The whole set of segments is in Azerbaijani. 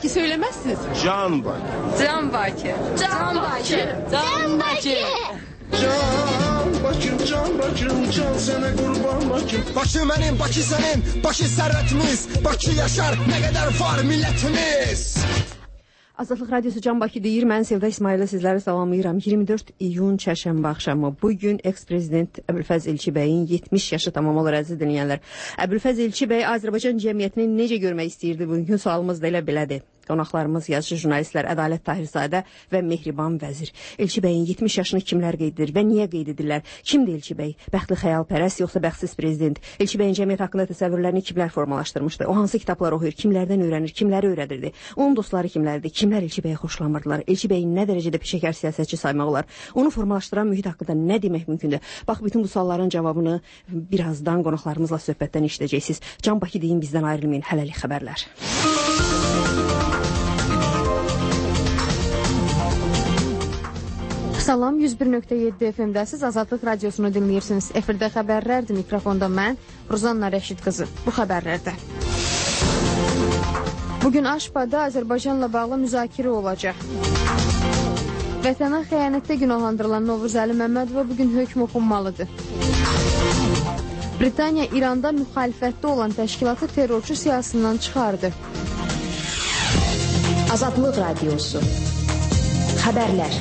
Baki söylemezsiniz. Can Baki. Can Baki. Can Baki. Can Baki. Can Bakım, can Bakım, can sana kurban Bakım. Bakı mənim, Bakı sənin, Bakı sərvətimiz, Bakı yaşar, nə qədər var millətimiz. Azadlıq Radyosu Can Bakı deyir. Mən Sevda İsmail'ə sizləri salamlayıram. 24 iyun çərşənbə axşamı. Bugün eks-prezident Əbülfəz Elçi bəyin 70 yaşı tamam olur əziz dinləyənlər. Əbülfəz Elçi bəy Azərbaycan cəmiyyətini necə görmək istəyirdi? Bugünkü sualımız da elə belədir. Qonaqlarımız yazıcı jurnalistlər Ədalət Tahirzadə və Mehriban Vəzir. Elçi bəyin 70 yaşını kimlər qeyd edir və niyə qeyd edirlər? Kimdir Elçi bəy? Bəxtli xəyalpərəst yoxsa bəxtsiz prezident? Elçi bəyin cəmiyyət haqqında təsəvvürlərini kimlər formalaşdırmışdı? O hansı kitablar oxuyur? Kimlərdən öyrənir? Kimləri öyrədirdi? Onun dostları kimlərdir? Kimlər Elçi bəyi xoşlamırdılar? Elçi bəyi nə dərəcədə peşəkar siyasətçi saymaq olar? Onu formalaşdıran mühit haqqında nə demək mümkündür? Bax, bütün bu sualların cavabını birazdan qonaqlarımızla söhbətdən eşidəcəksiniz. Can Bakı deyin, bizdən ayrılmayın. Hələlik xəbərlər. Salam, 101.7 FM-dəsiz Azadlıq Radiosunu dinləyirsiniz. Efirdə xəbərlərdir, mikrofonda mən, Ruzanna Rəşid qızı. Bu xəbərlərdə. Bugün Aşpada Azərbaycanla bağlı müzakirə olacaq. Vətənə xəyanətdə günahlandırılan Novruzəli Məmmədova bugün hökm oxunmalıdır. Britaniya İranda müxalifətdə olan təşkilatı terrorçu siyasından çıxardı. Azadlıq Radiosu. Xəbərlər.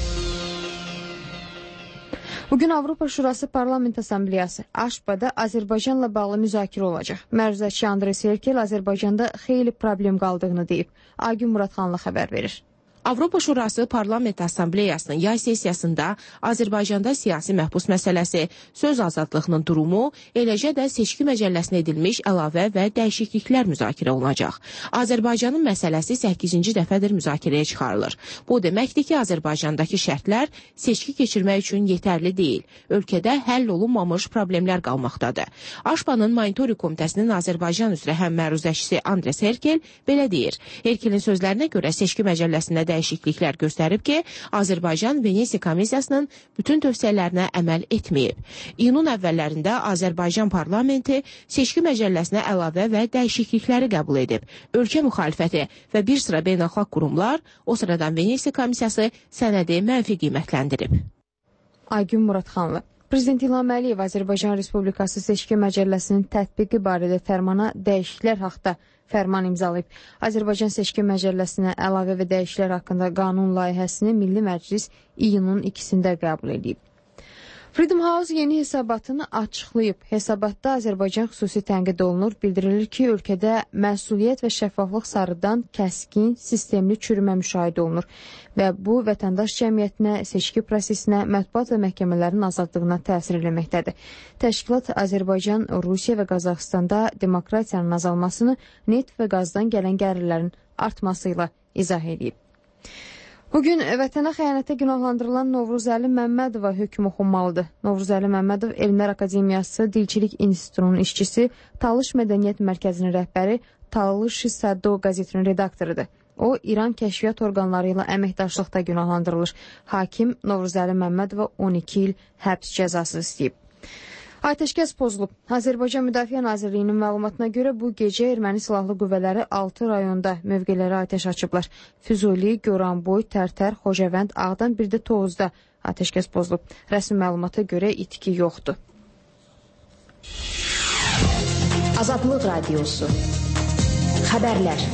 Bugün Avropa Şurası Parlament Assambleyası Aşpada Azərbaycanla bağlı müzakirə olacaq. Məruzəçi Andrey Serkel Azərbaycanda xeyli problem qaldığını deyib. Aygün Muradxanlı xəbər verir. Avropa Şurası Parlament Assambleyasının yay sessiyasında Azərbaycanda siyasi məhbus məsələsi, söz azadlığının durumu, eləcə də seçki məcəlləsinə edilmiş əlavə və dəyişikliklər müzakirə olunacaq. Azərbaycanın məsələsi 8-ci dəfədir müzakirəyə çıxarılır. Bu deməkdir ki, Azərbaycandakı şərtlər seçki keçirmək üçün yetərli deyil. Ölkədə həll olunmamış problemlər qalmaqdadır. Aşpanın Monitoring Komitəsinin Azərbaycan üzrə həm məruzəçisi Andrey Serkel belə deyir. Erkelin sözlərinə görə seçki məcəlləsində dəyişikliklər göstərib ki, Azərbaycan Venesiya Komissiyasının bütün tövsiyələrinə əməl etməyib. İyunun əvvəllərində Azərbaycan parlamenti seçki məcəlləsinə əlavə və dəyişiklikləri qəbul edib. Ölkə müxalifəti və bir sıra beynəlxalq qurumlar, o sıradan Venesiya Komissiyası sənədi mənfi qiymətləndirib. Aygün Muradxanlı. Prezident İlham Əliyev Azərbaycan Respublikası seçki məcəlləsinin tətbiqi barədə fərmana dəyişikliklər haqda fərman imzalayıb. Azərbaycan seçki məcəlləsinə əlavə və dəyişikliklər haqqında qanun layihəsini Milli Məclis iyunun 2-də qəbul edib. Freedom House yeni hesabatını açıqlayıb. Hesabatda Azərbaycan xüsusi tənqid olunur. Bildirilir ki, ölkədə məsuliyyət və şəffaflıq sarıdan kəskin, sistemli çürümə müşahidə olunur və bu vətəndaş cəmiyyətinə, seçki prosesinə, mətbuat və məhkəmələrin azadlığına təsir eləməkdədir. Təşkilat Azərbaycan, Rusiya və Qazaxıstanda demokratiyanın azalmasını neft və qazdan gələn gəlirlərin artmasıyla izah edib. Bugün vətənə xəyanətə günahlandırılan Novruzəli Məmmədova hökm oxunmalıdır. Novruzəli Məmmədov Elmlər Akademiyası Dilçilik İnstitutunun işçisi, Talış Mədəniyyət Mərkəzinin rəhbəri, Talış Saddo qəzetinin redaktorudur. O, İran kəşfiyyat orqanları ilə əməkdaşlıqda günahlandırılır. Hakim Novruzəli Məmmədova 12 il həbs cəzası istəyib. Atəşkəs pozulub. Azərbaycan Müdafiə Nazirliyinin məlumatına görə bu gecə erməni silahlı qüvvələri 6 rayonda mövqelərə atəş açıblar. Füzuli, Goranboy, Tərtər, Xocavənd, Ağdam, bir də Tovuzda atəşkəs pozulub. Rəsmi məlumata görə itki yoxdur. Azadlıq Radiosu. Xəbərlər.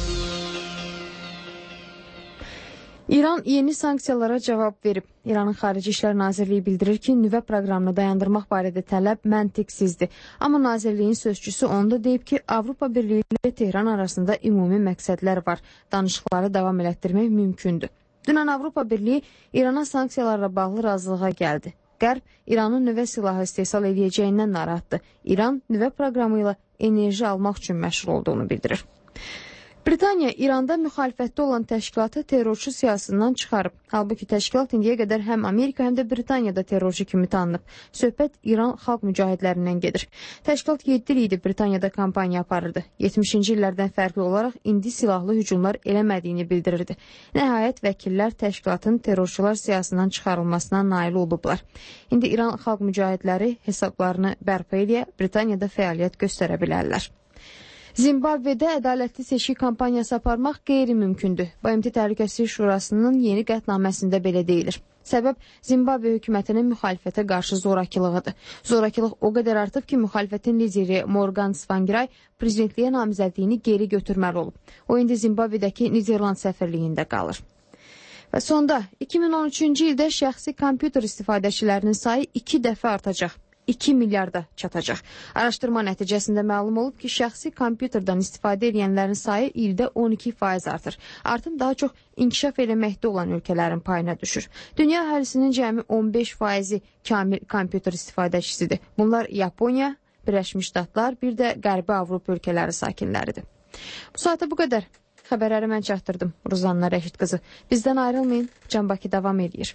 İran yeni sanksiyalara cavab verib. İranın Xarici İşlər Nazirliyi bildirir ki, nüvə proqramını dayandırmaq barədə tələb məntiqsizdir. Amma Nazirliyin sözçüsü onda deyib ki, Avropa Birliyi ilə Tehran arasında ümumi məqsədlər var. Danışıqları davam elətdirmək mümkündür. Dünən Avropa Birliyi İrana sanksiyalarla bağlı razılığa gəldi. Qərb İranın nüvə silahı istehsal edəcəyindən narahatdır. İran nüvə proqramı ilə enerji almaq üçün məşğul olduğunu bildirir. Britaniya İranda müxalifətdə olan təşkilatı terrorçu siyasından çıxarıb. Halbuki təşkilat indiyə qədər həm Amerika, həm də Britaniyada terrorçu kimi tanınıb. Söhbət İran xalq mücahidlərindən gedir. Təşkilat 7 il idi Britaniyada kampaniya aparırdı. 70-ci illərdən fərqli olaraq indi silahlı hücumlar eləmədiyini bildirirdi. Nəhayət vəkillər təşkilatın terrorçular siyasından çıxarılmasına nail olublar. İndi İran xalq mücahidləri hesablarını bərpa edə, Britaniyada fəaliyyət göstərə bilərlər. Zimbabvedə ədalətli seçki kampaniyası aparmaq qeyri-mümkündür. BMT Təhlükəsizlik Şurasının yeni qətnaməsində belə deyilir. Səbəb Zimbabve hökumətinin müxalifətə qarşı zorakılığıdır. Zorakılıq o qədər artıb ki, müxalifətin lideri Morgan Tsvangirai prezidentliyə namizədliyini geri götürməli olub. O indi Zimbabvedəki Niderland səfirliyində qalır. Və sonda 2013-cü ildə şəxsi kompüter istifadəçilərinin sayı 2 dəfə artacaq. 2 milyarda çatacaq. Araşdırma nəticəsində məlum olub ki, şəxsi kompüterdən istifadə edənlərin sayı ildə 12% artır. Artım daha çox inkişaf eləməkdə olan ölkələrin payına düşür. Dünya əhalisinin cəmi 15%-i kamil kompüter istifadəçisidir. Bunlar Yaponiya, Birləşmiş Ştatlar, bir də Qərbi Avropa ölkələri sakinləridir. Bu saata bu qədər. Xəbərləri mən çatdırdım. Ruzanna Rəşid qızı. Bizdən ayrılmayın. Can Bakı davam edir.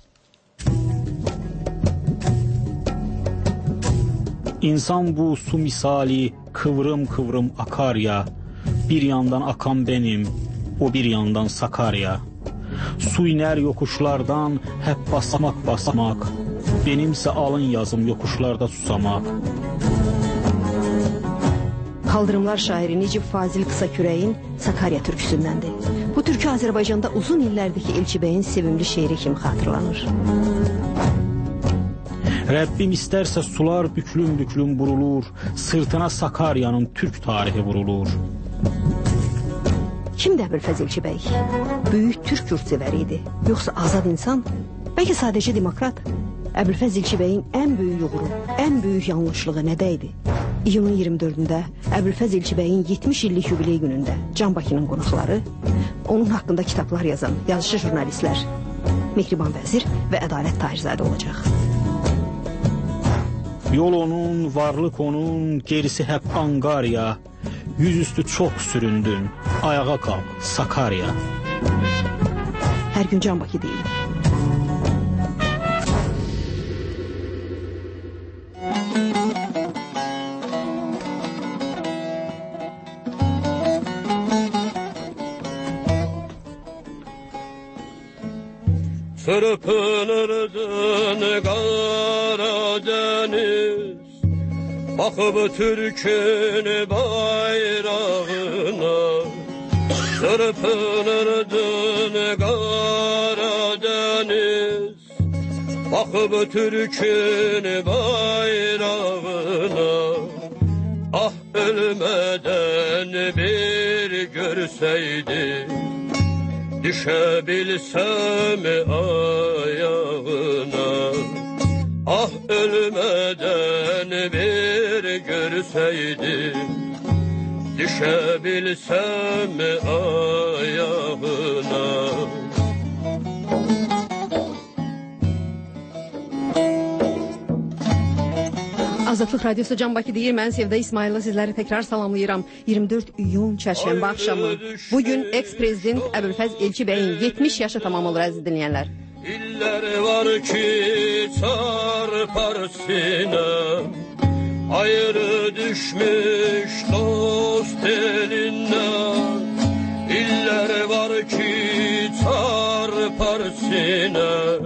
İnsan bu su misali kıvrım kıvrım akar ya. Bir yandan akan benim, o bir yandan Sakarya. Su iner yokuşlardan hep basmak basmak. Benimse alın yazım yokuşlarda susamak. Kaldırımlar şairi Necip Fazil Qısakürəyin Sakarya türküsündəndir. Bu türkü Azərbaycanda uzun illərdəki Elçi bəyin sevimli şeiri kimi xatırlanır. Rəbbim istərsə sular büklüm-büklüm burulur, sırtına Sakarya'nın Türk tarihi vurulur. Kimdir Əbülfəz Elçi bəy? Böyük türk yurtsevəri idi, yoxsa azad insan, bəlkə sadəcə demokrat? Əbülfəz Elçi bəyin ən böyük uğuru, ən böyük yanlışlığı nədə idi? İyunun 24-də Əbülfəz Elçi bəyin 70 illik yubiley günündə Can Bakının qonaqları, onun haqqında kitablar yazan yazışı jurnalistlər Mehriban Vəzir və Ədalət Tahirzadə olacaq. Yol onun, varlık onun, gerisi hep Angarya. Yüzüstü çok süründün, ayağa kalk Sakarya. Hər gün Can Bakı deyil. Sırpınırdın Karadeniz, bakıp Türk'ün bayrağına. Sırpınırdın Karadeniz, bakıp Türk'ün bayrağına. Ah ölmeden bir görseydim, düşebilsem ayağına. Ah ölmeden bir görseydim, düşebilsem ayağına. Azadlıq Radiosu Can Bakı deyir, mən Sevda İsmail'la sizləri təkrar salamlayıram. 24 iyun çərşənbə axşamı. Bugün eks-prezident Əbülfəz Elçi bəyin 70 yaşı tamam olur əziz dinləyənlər. İller var ki çarpar sinem, ayrı düşmüş dost elinden. İller var ki çarpar sinem,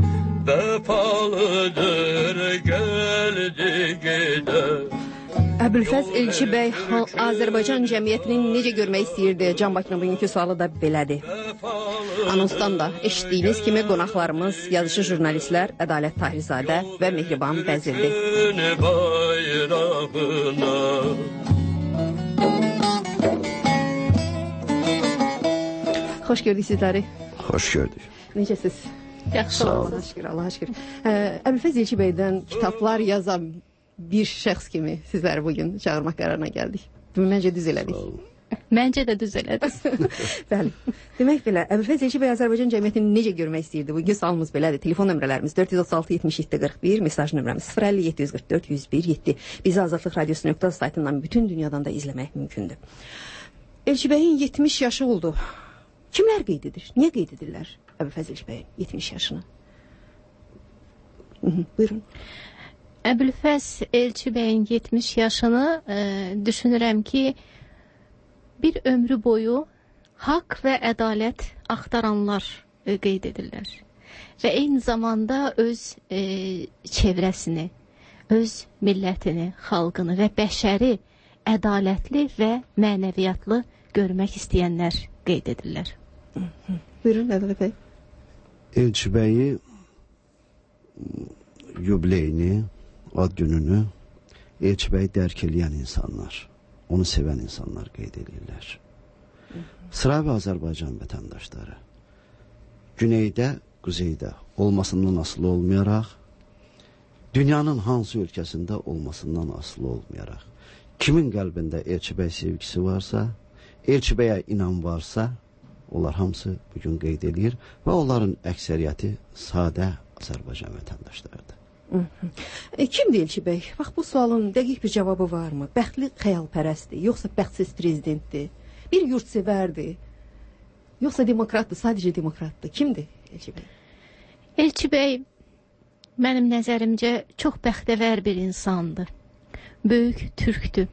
vefalıdır geldi gider. Əbülfəz Elçi bəy Azərbaycan cəmiyyətini necə görmək istəyirdi? Can Bakının bugünkü sualı da belədir. Anonsdan da eşitdiyiniz kimi qonaqlarımız yazışı jurnalistlər Ədalət Tahirzadə və Mehriban Vəzirdir. Xoş gördük sizləri. Xoş gördük. Necəsiz? Yaxşı olun. Allah'a şükür, Allah'a şükür. Əbülfəz Elçi bəydən kitablar yazan bir şəxs kimi sizləri bugün çağırmaq qərarına gəldik. Məncə düz elədik. Məncə də düz elədiniz. Bəli. Demək belə, Əbülfəz Elçi bəy Azərbaycan cəmiyyətini necə görmək istəyirdi? Bugün sualımız belədir. Telefon nömrələrimiz 436 77 41, mesaj nömrəmiz 050 744 101 7. Bizi Azadlıq Radiosu saytından bütün dünyadan da izləmək mümkündür. Elçi bəyin 70 yaşı oldu. Kimlər qeyd edir? Niyə qeyd edirlər Əbülfəz Elçi bəyin 70 yaşını? Buyurun. Əbülfəz Elçi bəyin 70 yaşını düşünürəm ki, bir ömrü boyu haqq və ədalət axtaranlar qeyd edirlər. Və eyni zamanda öz çevrəsini, öz millətini, xalqını və bəşəri ədalətli və mənəviyyatlı görmək istəyənlər qeyd edirlər. Buyurun, Ədalət bəy. Elçi bəyi yubileyini, ad gününü Elçi bəyi dərk eləyən insanlar, onu sevən insanlar qeyd edirlər. Sıra və Azərbaycan vətəndaşları güneydə, quzeydə olmasından asılı olmayaraq, dünyanın hansı ölkəsində olmasından asılı olmayaraq, kimin qəlbində Elçi bəy sevgisi varsa, Elçi bəyə inan varsa, onlar hamısı bugün qeyd edir və onların əksəriyyəti sadə Azərbaycan vətəndaşlarıdır. Kimdir Elçi bəy? Bax, bu sualın dəqiq bir cavabı varmı? Bəxtli xəyalpərəstdir, yoxsa bəxtsiz prezidentdir? Bir yurtsevərdir, yoxsa demokratdır, sadəcə demokratdır? Kimdir Elçi bəy? Elçi bəy mənim nəzərimcə çox bəxtəvər bir insandır. Böyük türkdür.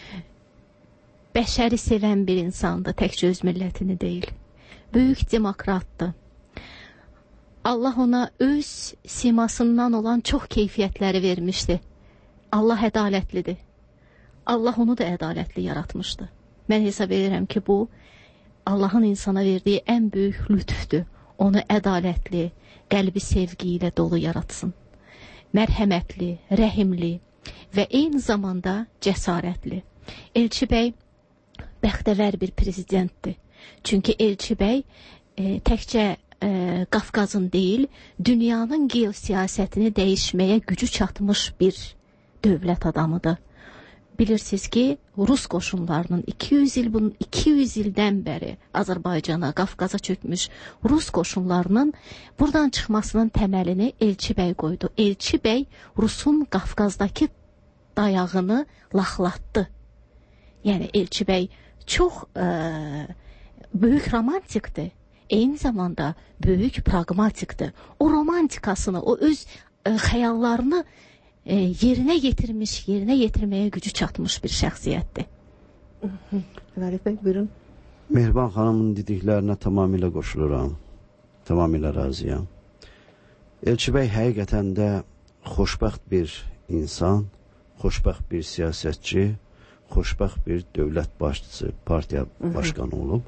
Bəşəri sevən bir insandır, təkcə öz millətini deyil. Böyük demokratdır. Allah ona öz simasından olan çox keyfiyyətləri vermişdi. Allah ədalətlidir. Allah onu da ədalətli yaratmışdı. Mən hesab edirəm ki, bu Allahın insana verdiyi ən böyük lütfdür. Onu ədalətli, qəlbi sevgi ilə dolu yaratsın. Mərhəmətli, rəhimli və eyni zamanda cəsarətli. Elçi bəy bəxtəvər bir prezidentdir. Çünki Elçi bəy təkcə Qafqazın deyil, dünyanın geosiyasətini dəyişməyə gücü çatmış bir dövlət adamıdır. Bilirsiniz ki, Rus qoşunlarının 200 ildən bəri Azərbaycana, Qafqaza çökmüş Rus qoşunlarının buradan çıxmasının təməlini Elçi bəy qoydu. Elçi bəy Rusun Qafqazdakı dayağını laxlatdı. Yəni Elçi bəy çox böyük romantikdir. Eyni zamanda böyük pragmatikdir. O romantikasını, o öz xəyallarını yerinə yetirməyə gücü çatmış bir şəxsiyyətdir. Ədalət bəy, buyurun. Mehriban xanımın dediklərinə tamamilə qoşuluram. Tamamilə razıyam. Elçi bəy həqiqətən də xoşbəxt bir insan, xoşbəxt bir siyasətçi, xoşbəxt bir dövlət başçısı, partiya başqanı olub.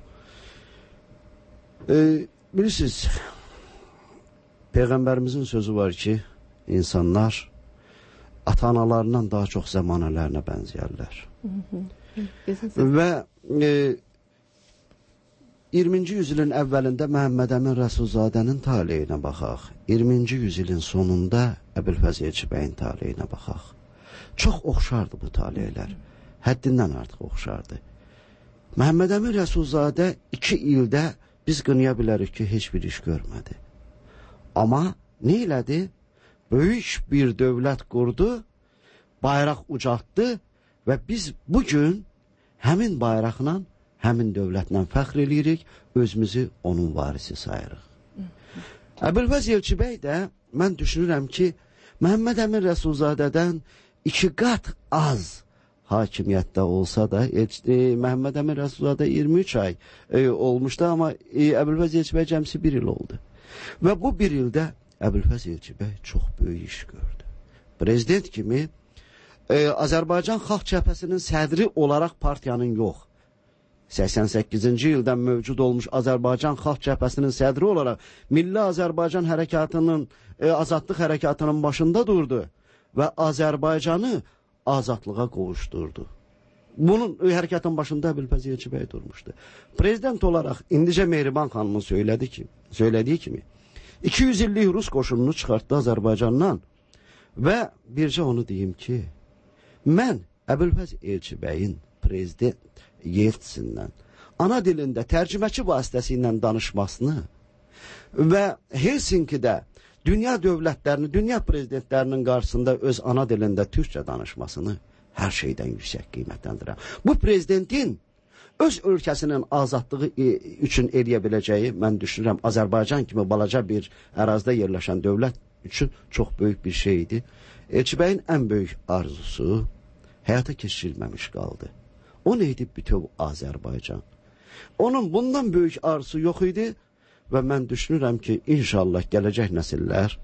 Bilirsiniz, Peyğəmbərimizin sözü var ki, insanlar ata-analarından daha çox zəmanələrinə bənzəyərlər. Və 20-ci yüzilin əvvəlində Məhəmməd Əmin Rəsulzadənin taleyinə baxaq. 20-ci yüzilin sonunda Əbülfəz Elçi bəyin taleyinə baxaq. Çox oxşardı bu taleylər. Həddindən artıq oxşardı. Məhəmməd Əmin Rəsulzadə 2 ildə biz qınaya bilərik ki, heç bir iş görmədi. Amma nə elədi? Böyük bir dövlət qurdu, bayraq ucaltdı və biz bugün həmin bayraqla, həmin dövlətlə fəxr eləyirik, özümüzü onun varisi sayırıq. Əbülfəz Elçi bəy də, mən düşünürəm ki, Məhəmməd Əmin Rəsulzadədən 2 qat az hakimiyyətdə olsa da, Məhəmməd Əmin Rəsulzadə 23 ay olmuşdu, amma Əbülfəz Elçi bəy cəmsi 1 il oldu. Və bu 1 ildə Əbülfəz Elçi bəy çox böyük iş gördü. Prezident kimi Azərbaycan Xalq Cəbhəsinin sədri olaraq partiyanın yox, 88-ci ildən mövcud olmuş Azərbaycan Xalq Cəbhəsinin sədri olaraq Milli Azərbaycan Hərəkatının, Azadlıq Hərəkatının başında durdu və Azərbaycanı azadlığa qovuşdurdu. Bunun hərəkatın başında Əbülfəz Elçi bəy durmuşdu. Prezident olaraq indicə Mehriban xanımın söylədiyi kimi 200 illik Rus qoşununu çıxartdı Azərbaycandan və bircə onu deyim ki, mən Əbülfəz Elçi bəyin prezident Yeltsindən ana dilində tərcüməçi vasitəsilə danışmasını və Helsinkidə dünya dövlətlərinin, dünya prezidentlərinin qarşısında öz ana dilində türkçə danışmasını hər şeydən yüksək qiymətləndirəm. Bu prezidentin öz ölkəsinin azadlığı üçün eləyə biləcəyi, mən düşünürəm, Azərbaycan kimi balaca bir ərazidə yerləşən dövlət üçün çox böyük bir şeydir. Elçi bəyin ən böyük arzusu həyata keçirilməmiş qaldı. O nə edib bütöv Azərbaycan? Onun bundan böyük arzusu yox idi və mən düşünürəm ki, inşallah gələcək nəsillər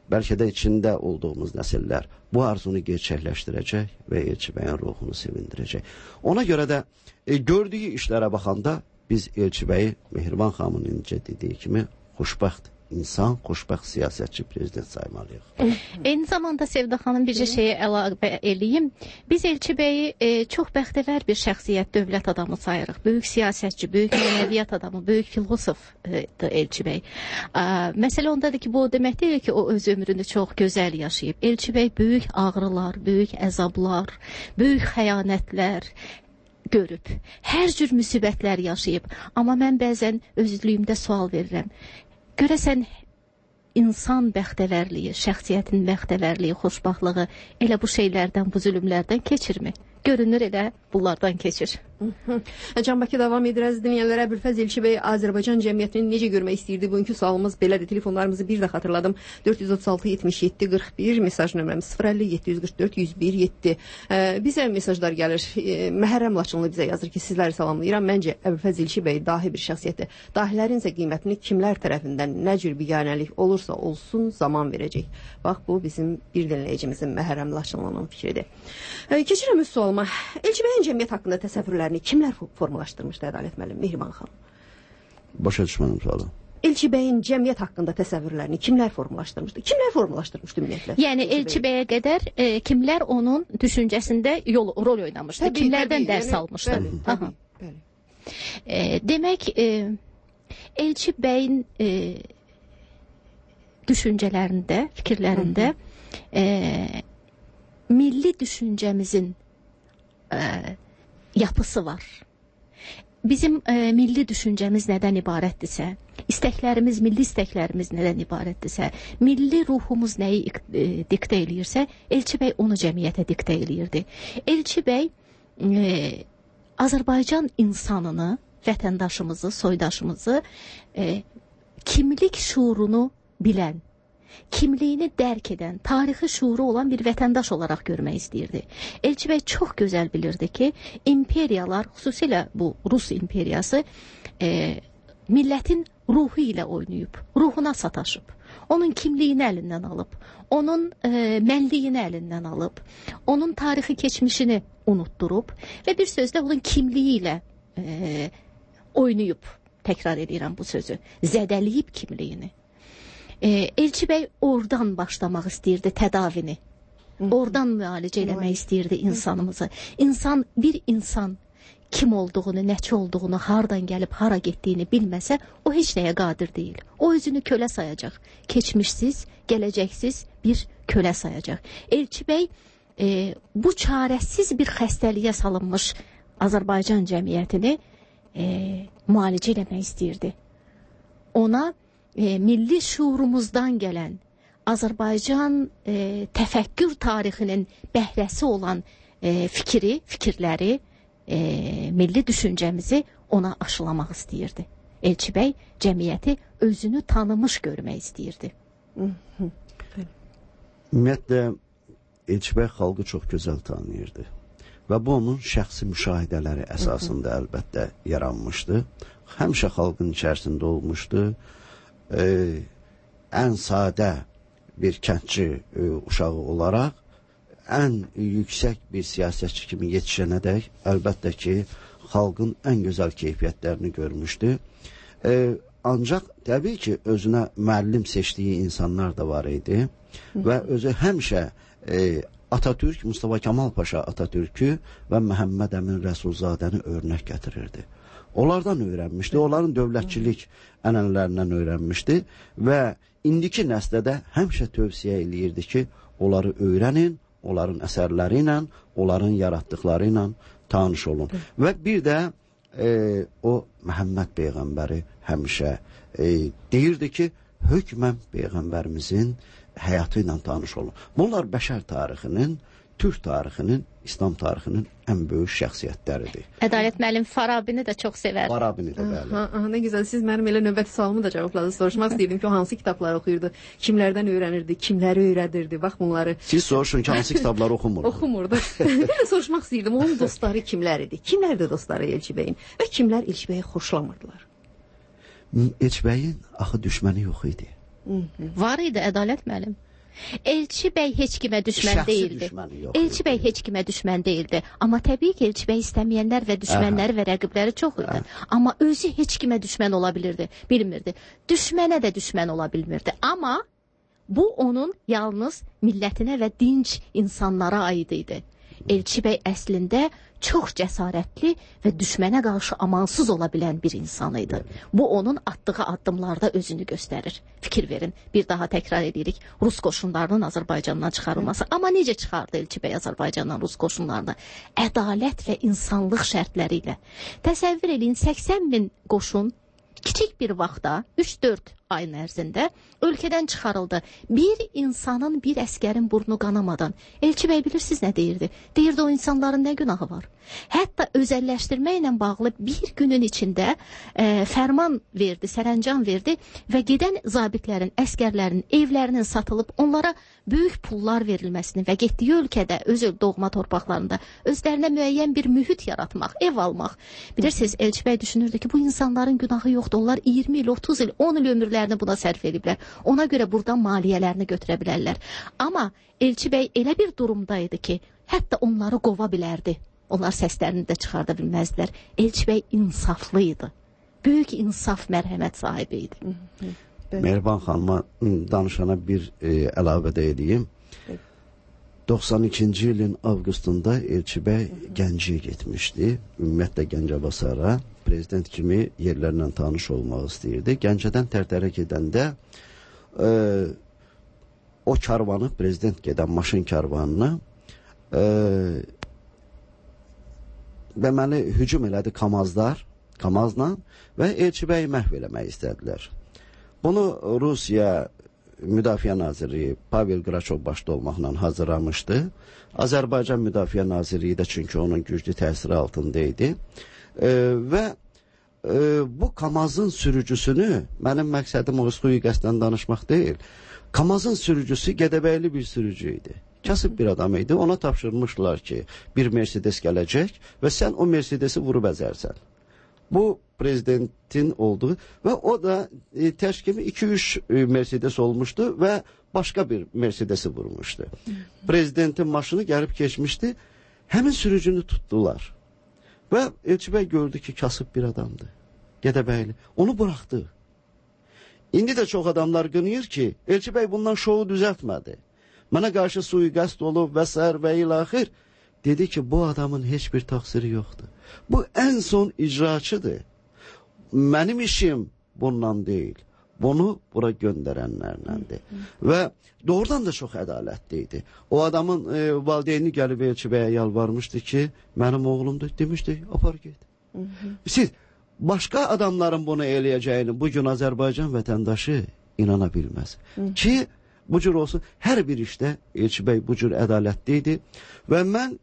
bəlkə də içində olduğumuz nəsillər bu arzunu gerçəkləşdirəcək və Elçi bəyin ruhunu sevindirəcək. Ona görə də gördüyü işlərə baxanda biz Elçi bəyi Mehriban xanımın incə dediyi kimi xoşbəxt insan, xoşbəxt siyasətçi prezident saymalıyıq. Eyni zamanda Sevda xanım bir şeyə əlavə eləyim. Biz Elçi bəyi çox bəxtəvər bir şəxsiyyət, dövlət adamı sayırıq. Böyük siyasətçi, böyük mənəviyyat adamı, böyük filosofdur Elçi bəy. Məsələ ondadır ki, bu o demək deyil ki, o öz ömrünü çox gözəl yaşayıb. Elçi bəy böyük ağrılar, böyük əzablar, böyük xəyanətlər görüb. Hər cür müsibətlər yaşayıb. Amma mən bəzən özlüyümdə sual verirəm. Görəsən, insan bəxtəvərliyi, şəxsiyyətin bəxtəvərliyi, xoşbaxtlığı elə bu şeylərdən, bu zülümlərdən keçirmi? Görünür elə bunlardan keçir. Can Bakı davam edir. Əziz dinləyənlər, Əbülfəz Elçi bəy Azərbaycan cəmiyyətini necə görmək istəyirdi? Bugünkü sualımız belədir. Telefonlarımızı bir də xatırladım. 436-77-41, mesaj nömrəmiz 050-744-101-7. Bizə mesajlar gəlir. Məhərrəm Laçınlı bizə yazır ki, sizləri salamlayıram. Məncə Əbülfəz Elçi bəy dahi bir şəxsiyyətdir. Dahilərin isə qiymətini kimlər tərəfindən nə cür biganəlik olursa olsun zaman verəcək. Bax, bu bizim bir dinləyicimizin Məhərrəm Laçınlının fikridir. Keçirəm öz sualıma. Elçi bəyin cəmiyyət haqqında təsəvvürlərini kimlər formalaşdırmışdı, Ədalət müəllim, Mehriban xanım? Başa düşmədim sualı. Elçi bəyin cəmiyyət haqqında təsəvvürlərini kimlər formalaşdırmışdı? Kimlər formalaşdırmışdı ümumiyyətlə? Yəni Elçi bəyə qədər kimlər onun düşüncəsində rol oynamışdı, kimlərdən dərs almışdı? Bəli. Demək, Elçi bəyin düşüncələrində, fikirlərində milli düşüncəmizin yapısı var. Bizim milli düşüncəmiz nədən ibarətdirsə, istəklərimiz, milli istəklərimiz nədən ibarətdirsə, milli ruhumuz nəyi diktə eləyirsə, Elçi bəy onu cəmiyyətə diktə eləyirdi. Elçi bəy Azərbaycan insanını, vətəndaşımızı, soydaşımızı kimlik şuurunu bilən, kimliyini dərk edən, tarixi şuuru olan bir vətəndaş olaraq görmək istəyirdi. Elçi bəy çox gözəl bilirdi ki, imperiyalar, xüsusilə bu Rus imperiyası millətin ruhu ilə oynayıb, ruhuna sataşıb, onun kimliyini əlindən alıb, onun mənliyini əlindən alıb, onun tarixi keçmişini unutturub və bir sözlə onun kimliyi ilə oynayıb, təkrar edirəm bu sözü, zədəliyib kimliyini. Elçi bəy oradan başlamaq istəyirdi tədavini. Oradan müalicə eləmək istəyirdi insanımızı. Bir insan kim olduğunu, nəçi olduğunu, hardan gəlib, hara getdiyini bilməsə, o heç nəyə qadir deyil. O özünü kölə sayacaq. Keçmişsiz, gələcəksiz bir kölə sayacaq. Elçi bəy bu çarəsiz bir xəstəliyə salınmış Azərbaycan cəmiyyətini müalicə eləmək istəyirdi. Ona milli şuurumuzdan gələn Azərbaycan təfəkkür tarixinin bəhrəsi olan fikirləri, milli düşüncəmizi ona aşılamaq istəyirdi. Elçi bəy cəmiyyəti özünü tanımış görmək istəyirdi. Ümumiyyətlə, Elçi bəy xalqı çox gözəl tanıyırdı və bu onun şəxsi müşahidələri əsasında əlbəttə yaranmışdı. Həmişə xalqın içərisində olmuşdu. Ən sadə bir kəndçi uşağı olaraq ən yüksək bir siyasətçi kimi yetişənədək əlbəttə ki, xalqın ən gözəl keyfiyyətlərini görmüşdü. Ancaq təbii ki, özünə müəllim seçdiyi insanlar da var idi və özü həmişə Atatürk, Mustafa Kemal Paşa Atatürk'ü və Məhəmməd Əmin Rəsulzadəni örnək gətirirdi. Onlardan öyrənmişdi, onların dövlətçilik ənənələrindən öyrənmişdi və indiki nəslə də həmişə tövsiyə eləyirdi ki, onları öyrənin, onların əsərləri ilə, onların yaratdıqları ilə tanış olun. Və bir də o Məhəmməd Peyğəmbəri həmişə deyirdi ki, hökmən Peyğəmbərimizin həyatı ilə tanış olun. Bunlar bəşər tarixinin, Türk tarixinin, İslam tarixinin ən böyük şəxsiyyətləridir. Ədalət müəllim Farabini də çox sevər. Farabini də, bəli. Nə gözəl, siz mənim elə növbəti sualımı da cavabladınız. Soruşmaq istəyirdim ki, o hansı kitabları oxuyurdu, kimlərdən öyrənirdi, kimləri öyrədirdi, bax bunları. Siz soruşun ki, hansı kitabları oxumurdu? Oxumurdu. Bir də soruşmaq istəyirdim, onun dostları kimlər idi? Kimlərdir dostları Elçi bəyin və kimlər Elçi bəyi xoşlamırdılar? Elçi bəyin axı düşməni yox idi. Var idi, Ədalət müəllim. Elçi bəy heç kimə düşmən deyildi. Elçi bəy heç kimə düşmən deyildi. Amma təbii ki, Elçi bəy istəməyənlər və düşmənləri və rəqibləri çox idi. Amma özü heç kimə düşmən ola bilirdi, bilmirdi. Düşmənə də düşmən ola bilmirdi. Amma bu onun yalnız millətinə və dinc insanlara aid idi. Elçi bəy əslində çox cəsarətli və düşmənə qarşı amansız ola bilən bir insan idi. Bu onun atdığı addımlarda özünü göstərir. Fikir verin, bir daha təkrar edirik. Rus qoşunlarının Azərbaycandan çıxarılması. Amma necə çıxardı Elçi bəy Azərbaycandan Rus qoşunlarını? Ədalət və insanlıq şərtləri ilə. Təsəvvür edin, 80 min qoşun kiçik bir vaxtda 3-4 ayın ərzində ölkədən çıxarıldı. Bir insanın, bir əskərin burnu qanamadan. Elçi bəy bilirsiniz nə deyirdi? Deyirdi o insanların nə günahı var? Hətta özəlləşdirməklə bağlı bir günün içində fərman verdi, sərəncam verdi və gedən zabitlərin, əskərlərin evlərinin satılıb onlara böyük pullar verilməsini və getdiyi ölkədə, öz doğma torpaqlarında özlərinə müəyyən bir mühit yaratmaq, ev almaq. Bilirsiniz, Elçi bəy düşünürdü ki, bu insanların günahı yoxdur. Onlar 20 il, 30 il, 10 il ömürlərini buna sərf ediblər. Ona görə buradan maliyyələrini götürə bilərlər. Amma Elçi bəy elə bir durumdaydı ki, hətta onları qova bilərdi. Onlar səslərini də çıxarda bilməzdilər. Elçi bəy insaflı idi. Böyük insaf, mərhəmət sahibi idi. Mehriban xanıma danışana bir əlavə də edeyim. 92-ci ilin avqustunda Elçi bəy Gəncəyə getmişdi. Ümumiyyətlə Gəncəbasara prezident kimi yerlərlə tanış olmaq istəyirdi. Gəncədən Tərtərə gedəndə o karvanı, prezident gedən maşın karvanını deməli hücum elədi Kamazla və Elçi bəyi məhv eləmək istədilər. Bunu Rusiya Müdafiə Naziri Pavel Graçov başda olmaqla hazırlamışdı. Azərbaycan Müdafiə Naziri də çünki onun güclü təsiri altında idi. Və bu Kamazın sürücüsünü, mənim məqsədim o suiqəstdən danışmaq deyil, Kamazın sürücüsü Gədəbəyli bir sürücü idi. Kasıb bir adam idi. Ona tapşırmışlar ki, bir Mercedes gələcək və sən o Mercedesi vurub əzərsən. Bu prezidentin olduğu və o da tərs kimi 2-3 Mercedes olmuşdu və başqa bir Mercedesi vurmuşdu. Prezidentin maşını gəlib keçmişdi. Həmin sürücünü tutdular. Və Elçi bəy gördü ki, kasıb bir adamdır. Gədəbəyli. Onu buraxdı. İndi də çox adamlar qınıyır ki, Elçi bəy bundan şovu düzəltmədi. Mənə qarşı suiqəst olub və sər və ilaxir. Dedi ki, bu adamın heç bir təqsiri yoxdur. Bu ən son icraçıdır. Mənim işim bundan deyil. Bunu bura göndərənlərləndir. Və doğrudan da çox ədalətli idi. O adamın valideyni gəlib Elçi bəyə yalvarmışdı ki, mənim oğlumdur. Demişdi, apar get. Siz başqa adamların bunu eləyəcəyini bugün Azərbaycan vətəndaşı inana bilməz. Ki, bu cür olsun, hər bir işdə Elçi bəy bu cür ədalətli idi. Və mən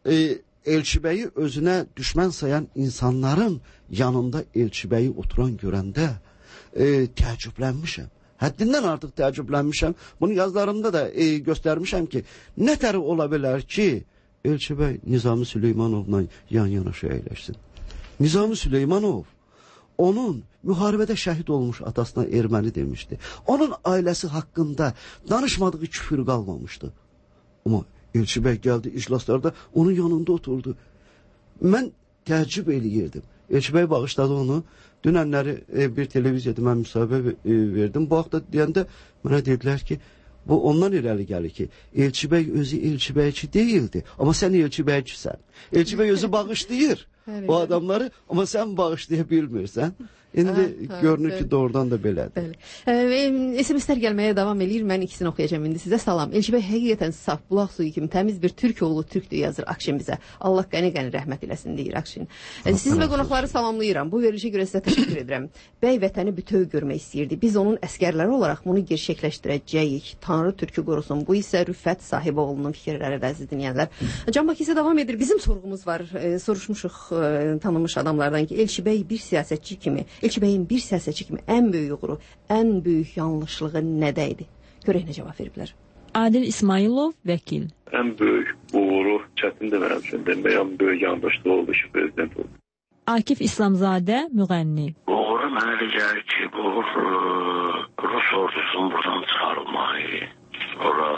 Elçi bəyi özünə düşmən sayan insanların yanında Elçi bəyi oturan görəndə təəccüblənmişəm. Həddindən artıq təəccüblənmişəm. Bunu yazılarımda da göstərmişəm ki, nə təri ola bilər ki, Elçi bəy Nizami Süleymanovla yan-yana əyləşsin. Nizami Süleymanov onun müharibədə şəhid olmuş atasına erməni demişdi. Onun ailəsi haqqında danışmadığı küfür qalmamışdı. Amma Elçi bəy gəldi iclaslarda onun yanında oturdu. Mən təəccüb eləyirdim. Elçi bəy bağışladı onu. Dünənləri bir televiziyada mən müsahibə verdim. Bu haqda deyəndə mənə dedilər ki, bu ondan irəli gəlir ki, Elçi bəy özü Elçi bəyçi deyildi. Amma sən Elçi bəyçisən. Elçi bəy özü bağışlayır o adamları, amma sən bağışlaya bilmirsən. İndi görünür ki, doğrudan da belədir. SMS-lər gəlməyə davam edir. Mən ikisini oxuyacağım indi sizə. Salam. Elçi bəy həqiqətən saf, bulaq suyu kimi təmiz bir türk oğlu türkdür yazır Akşin bizə. Allah qəni-qəni rəhmət eləsin deyir Akşin. Siz və qonaqları salamlayıram. Bu verilişə görə sizə təşəkkür edirəm. Bəy vətəni bütöv görmək istəyirdi. Biz onun əskərləri olaraq bunu gerçəkləşdirəcəyik. Tanrı türkü qorusun. Bu isə Rüffət Sahiboğlu'nun fikirləri əziz dinləyənlər. Can Bakı isə davam edir. Bizim sorğumuz var. Soruşmuşuq tanınmış adamlardan ki, Elçi bəy bir siyasətçi kimi, Elçi bəyin bir siyasətçi kimi ən böyük uğuru, ən böyük yanlışlığı nədə idi? Görək nə cavab veriblər. Adil İsmailov, vəkil. Ən böyük uğuru, çətin də mənim üçün demək, ən böyük yanlışlığı oldu ki, prezident oldu. Akif İslamzadə, müğənni. Uğuru mənə də gəlir ki, bu Rus ordusunun buradan çıxarılmayı, sonra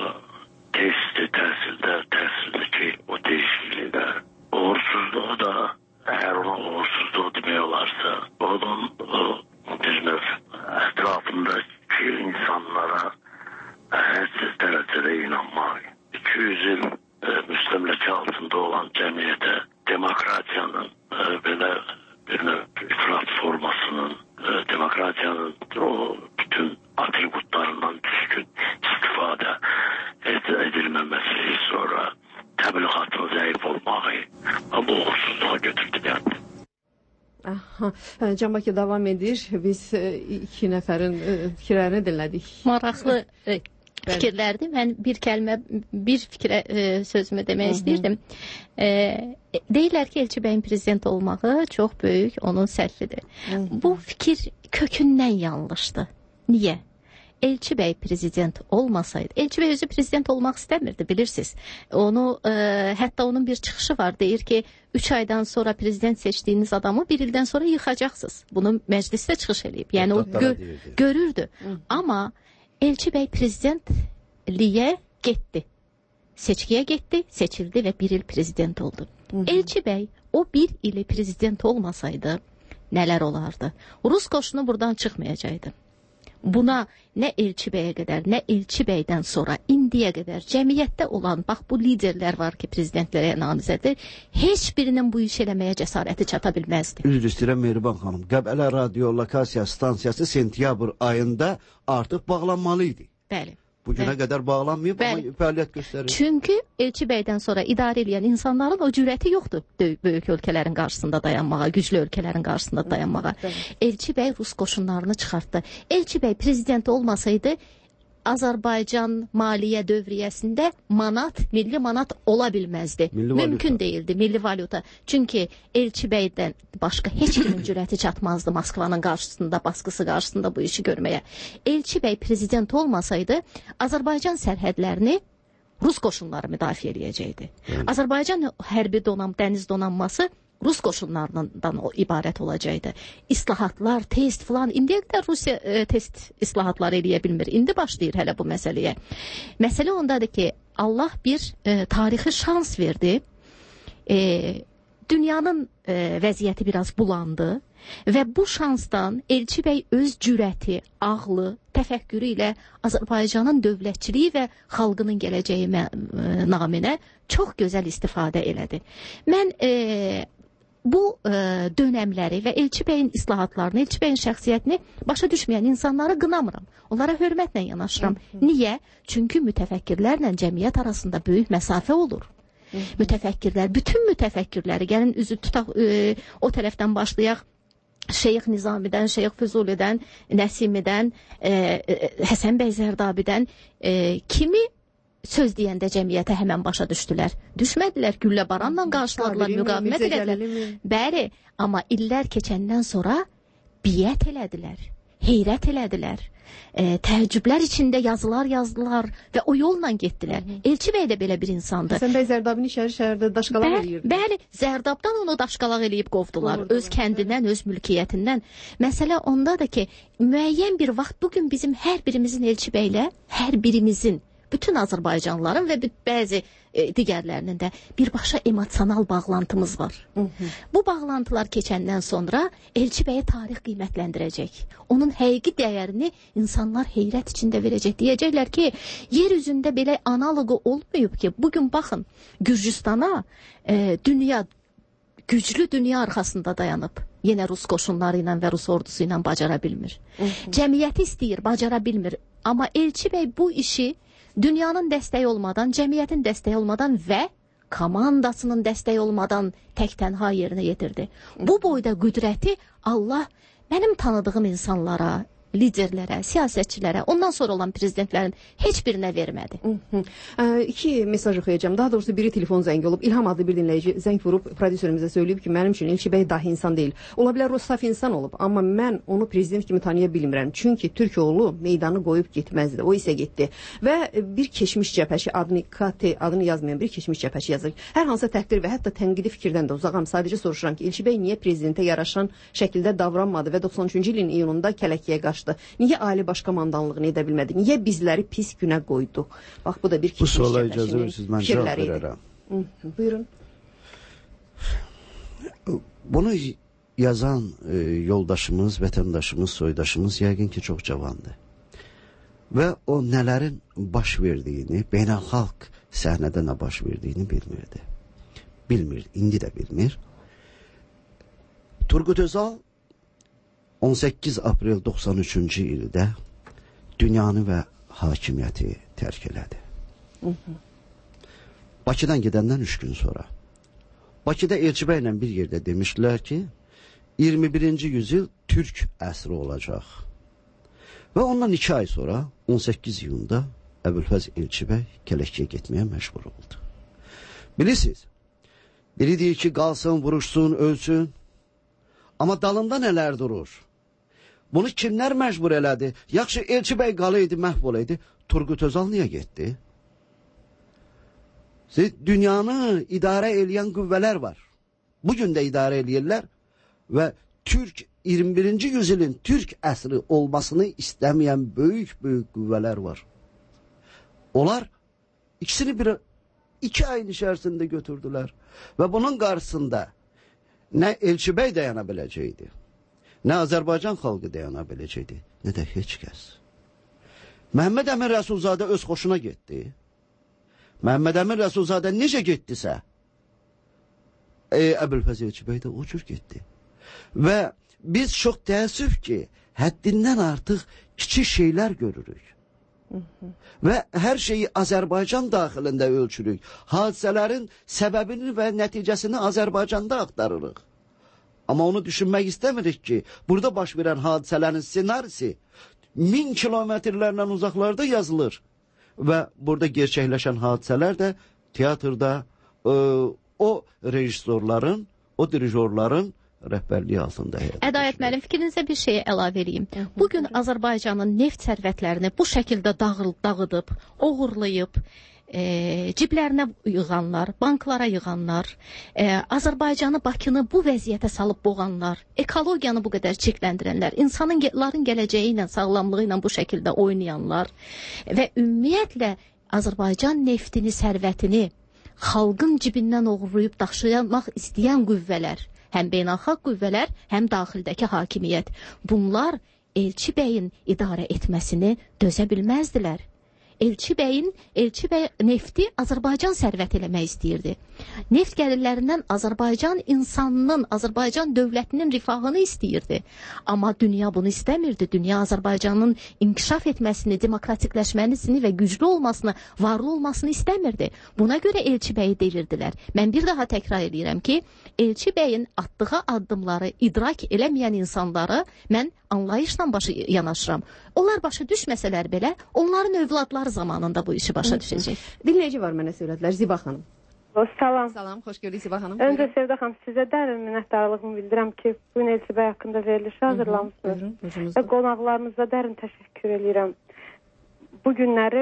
Can Bakı davam edir. Biz iki nəfərin fikirlərini dinlədik. Maraqlı fikirlərdir. Mən bir fikrə sözümü demək istəyirdim. Deyirlər ki, Elçi bəyin prezident olmağı çox böyük onun səhvidir. Bu fikir kökündən yanlışdır. Niyə? Elçi bəy prezident olmasaydı, Elçi bəy özü prezident olmaq istəmirdi, bilirsiniz. Hətta onun bir çıxışı var, deyir ki, 3 aydan sonra prezident seçdiyiniz adamı bir ildən sonra yıxacaqsınız. Bunu məclisdə çıxış eləyib. Yəni o görürdü. Amma Elçi bəy prezidentliyə getdi. Seçkiyə getdi, seçildi və bir il prezident oldu. Elçi bəy o bir ili prezident olmasaydı nələr olardı? Rus qoşunu buradan çıxmayacaqdı. Buna nə Elçi bəyə qədər, nə Elçi bəydən sonra indiyə qədər cəmiyyətdə olan, bax bu liderlər var ki, prezidentlərə namizəddir, heç birinin bu iş eləməyə cəsarəti çata bilməzdi. Üzr istəyirəm Mehriban xanım, Qəbələ radiolokasiya stansiyası sentyabr ayında artıq bağlanmalı idi. Bəli. Bu günə qədər bağlanmayıb, amma fəaliyyət göstərir. Çünki Elçi bəydən sonra idarə edən insanların o cürəti yoxdur böyük ölkələrin qarşısında dayanmağa, güclü ölkələrin qarşısında dayanmağa. Elçi bəy Rus qoşunlarını çıxartdı. Elçi bəy prezident olmasaydı, Azərbaycan maliyyə dövriyyəsində milli manat ola bilməzdi. Mümkün deyildi, milli valyuta. Çünki Elçi bəydən başqa heç kimin cürəti çatmazdı Moskvanın qarşısında, baskısı qarşısında bu işi görməyə. Elçi bəy prezident olmasaydı, Azərbaycan sərhədlərini Rus qoşunları müdafiə edəcəkdi. Azərbaycan hərbi dəniz donanması Rus qoşunlarından ibarət olacaqdı. İslahatlar, test falan, indiyə qədər Rusiya test islahatları eləyə bilmir. İndi başlayır hələ bu məsələyə. Məsələ ondadır ki, Allah bir tarixi şans verdi. Dünyanın vəziyyəti biraz bulandı və bu şansdan Elçi bəy öz cürəti, ağlı, təfəkkürü ilə Azərbaycanın dövlətçiliyi və xalqının gələcəyi naminə çox gözəl istifadə elədi. Mən bu dönəmləri və Elçi bəyin islahatlarını, Elçi bəyin şəxsiyyətini başa düşməyən insanları qınamıram. Onlara hörmətlə yanaşıram. Niyə? Çünki mütəfəkkirlərlə cəmiyyət arasında böyük məsafə olur. Bütün mütəfəkkirləri, gəlin üzü tutaq, o tərəfdən başlayaq, Şeyx Nizamidən, Şeyx Füzulidən, Nəsimidən, Həsən bəy Zərdabidən kimi söz deyəndə cəmiyyətə həmən başa düşdülər. Düşmədilər, güllə baranla qarşıladılar, müqavimət elədilər. Bəli, amma illər keçəndən sonra biət elədilər, heyrət elədilər, təəccüblər içində yazılar yazdılar və o yolla getdilər. Elçi bəy də belə bir insandır. Həsən bəy Zərdabini şəhərdə daşqalaq eləyirdi. Bəli, Zərdabdan onu daşqalaq eləyib qovdular. Öz kəndindən, öz mülkiyyətindən. Məsələ ondadır ki, müəyyən bir vaxt bugün bizim hər birimizin Elçi bəylə, hər birimizin, bütün Azərbaycanlıların və bəzi digərlərinin də birbaşa emosional bağlantımız var. Bu bağlantılar keçəndən sonra Elçi bəyə tarix qiymətləndirəcək. Onun həqiqi dəyərini insanlar heyrət içində verəcək. Deyəcəklər ki, yer üzündə belə analogu olmayıb ki, bugün baxın, Gürcüstana güclü dünya arxasında dayanıb. Yenə Rus qoşunları ilə və Rus ordusu ilə bacara bilmir. Cəmiyyəti istəyir, bacara bilmir. Amma Elçi bəy bu işi dünyanın dəstəyi olmadan, cəmiyyətin dəstəyi olmadan və komandasının dəstəyi olmadan tək-tənha yerinə yetirdi. Bu boyda qüdrəti Allah mənim tanıdığım insanlara, liderlərə, siyasətçilərə, ondan sonra olan prezidentlərin heç birinə vermədi. İki mesaj oxuyacağım. Daha doğrusu biri telefon zəngi olub. İlham adlı bir dinləyici zəng vurub prodüserimizə söyləyib ki, mənim üçün Elçi bəy dahi insan deyil. Ola bilər o saf insan olub, amma mən onu prezident kimi tanıya bilmirəm. Çünki Türkoğlu meydanı qoyub getməzdi. O isə getdi. Və bir keçmiş cəbhəçi, adını yazmayan bir keçmiş cəbhəçi yazır. Hər hansı təhqir və hətta tənqidi fikirdən də uzağam. Sadəcə soruşuram ki, Elçi bəy niyə prezidentə yaraşan şəkildə davranmadı və 93-cü ilin iyununda Kələkiyə qaçdı? Niyə ali baş komandanlığını edə bilmədi? Niyə bizləri pis günə qoydu? Bax, bu da bir keçmiş cəbhəçinin fikirləri. Buyurun. Bunu yazan yoldaşımız, vətəndaşımız, soydaşımız yəqin ki, çox cavandır. Və o nələrin baş verdiyini, beynəlxalq səhnədə nə baş verdiyini bilmirdi. Bilmir, indi də bilmir. Turgut Özal 18 aprel 93-cü ildə dünyanı və hakimiyyəti tərk elədi. Bakıdan gedəndən 3 gün sonra. Bakıda Elçi bəylə bir yerdə demişdilər ki, 21-ci yüzyıl Türk əsri olacaq. Və ondan 2 ay sonra 18 iyunda Əbülfəz Elçibəy Kələkkiyə getməyə məcbur oldu. Bilirsiniz, biri deyir ki, qalsın, vuruşsun, ölsün. Amma dalında nələr durur? Bunu kimlər məcbur elədi? Yaxşı, Elçibəy qalıydı, məhv olaydı. Turgut Özal niyə getdi? Dünyanı idarə eləyən qüvvələr var. Bugün də idarə eləyirlər və 21-ci yüzyılın Türk əsri olmasını istəməyən böyük qüvvələr var. Onlar ikisini 2 ayın içərisində götürdülər və bunun qarşısında nə Elçibəy dayana biləcəkdi, nə Azərbaycan xalqı dayana biləcəkdi, nə də heç kəs. Məhəmməd Əmin Rəsulzadə öz xoşuna getdi. Məhəmməd Əmin Rəsulzadə necə getdisə, Əbülfəz Elçibəy də o cür getdi. Və biz çox təəssüf ki, həddindən artıq kiçik şeylər görürük. Və hər şeyi Azərbaycan daxilində ölçürük. Hadisələrin səbəbini və nəticəsini Azərbaycanda axtarırıq. Amma onu düşünmək istəmirik ki, burada baş verən hadisələrin ssenarisi 1000 kilometrlərlə uzaqlarda yazılır. Və burada gerçəkləşən hadisələr də teatrda o rejissorların, o dirijorların rəhbərliyi altında. Ədayət müəllim, fikrinizə bir şeyə əlavə edeyim. Bugün Azərbaycanın neft sərvətlərini bu şəkildə dağıdıb, oğurlayıb, ciblərinə yığanlar, banklara yığanlar, Azərbaycanı, Bakını bu vəziyyətə salıb boğanlar, ekologiyanı bu qədər çirkləndirənlər, insanların gələcəyi ilə, sağlamlığı ilə bu şəkildə oynayanlar və ümumiyyətlə Azərbaycan neftini, sərvətini xalqın cibindən oğurlayıb daşıyamaq istəyən qüvvələr, həm beynəlxalq qüvvələr, həm daxildəki hakimiyyət. Bunlar Elçibəyin idarə etməsini dözə bilməzdilər. Elçibəy nefti Azərbaycan sərvət eləmək istəyirdi. Neft gəlirlərindən Azərbaycan insanının, Azərbaycan dövlətinin rifahını istəyirdi. Amma dünya bunu istəmirdi. Dünya Azərbaycanın inkişaf etməsini, demokratikləşməsini və güclü olmasını, varlı olmasını istəmirdi. Buna görə Elçibəyi delirdilər. Mən bir daha təkrar edirəm ki, Elçibəyin atdığı addımları idrak eləməyən insanları mən anlayışla yanaşıram. Onlar başa düşməsələr belə, onların övladları zamanında bu işi başa düşəcək. Dinləyici var mənə söylədilər. Ziba xanım. Salam. Salam, xoş gördük Ziba xanım. Öncə Sevda xanım, sizə dərin minnətdarlığımı bildirəm ki, bu gün Elçibəy haqqında verilişi hazırlamışsınız. Və qonaqlarınıza dərin təşəkkür edirəm. Bu günləri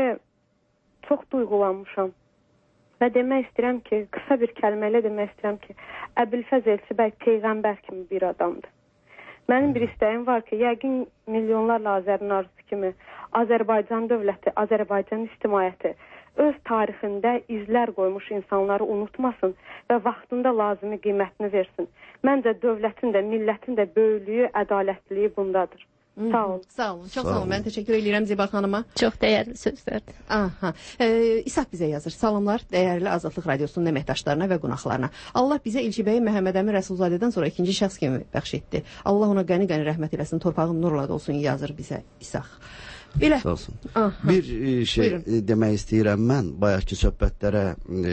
çox duyğulanmışam. Və demək istəyirəm ki, qısa bir kəlmə ilə demək istəyirəm ki, Əbülfəz Elçibəy peyğəmbər kimi bir adamdır. Mənim bir istəyim var ki, yəqin milyonlarla Azərin arzusu kimi Azərbaycan dövləti, Azərbaycan ictimaiyyəti öz tarixində izlər qoymuş insanları unutmasın və vaxtında lazımi qiymətini versin. Məncə dövlətin də, millətin də böyüklüyü, ədalətliliyi bundadır. Sağ olun. Sağ olun. Çox sağ olun. Mən təşəkkür edirəm Ziba xanıma. Çox dəyərli sözlərdir. Aha. İshak bizə yazır. Salamlar dəyərli Azadlıq Radiosunun əməkdaşlarına və qonaqlarına. Allah bizə Elçibəyi Məhəmməd Əmin Rəsulzadədən sonra ikinci şəxs kimi bəxş etdi. Allah ona qəni-qəni rəhmət eləsin, torpağın nurla dolsun yazır bizə İshak. Belə. Sağ olsun. Bir şey demək istəyirəm mən, bayaqki söhbətlərə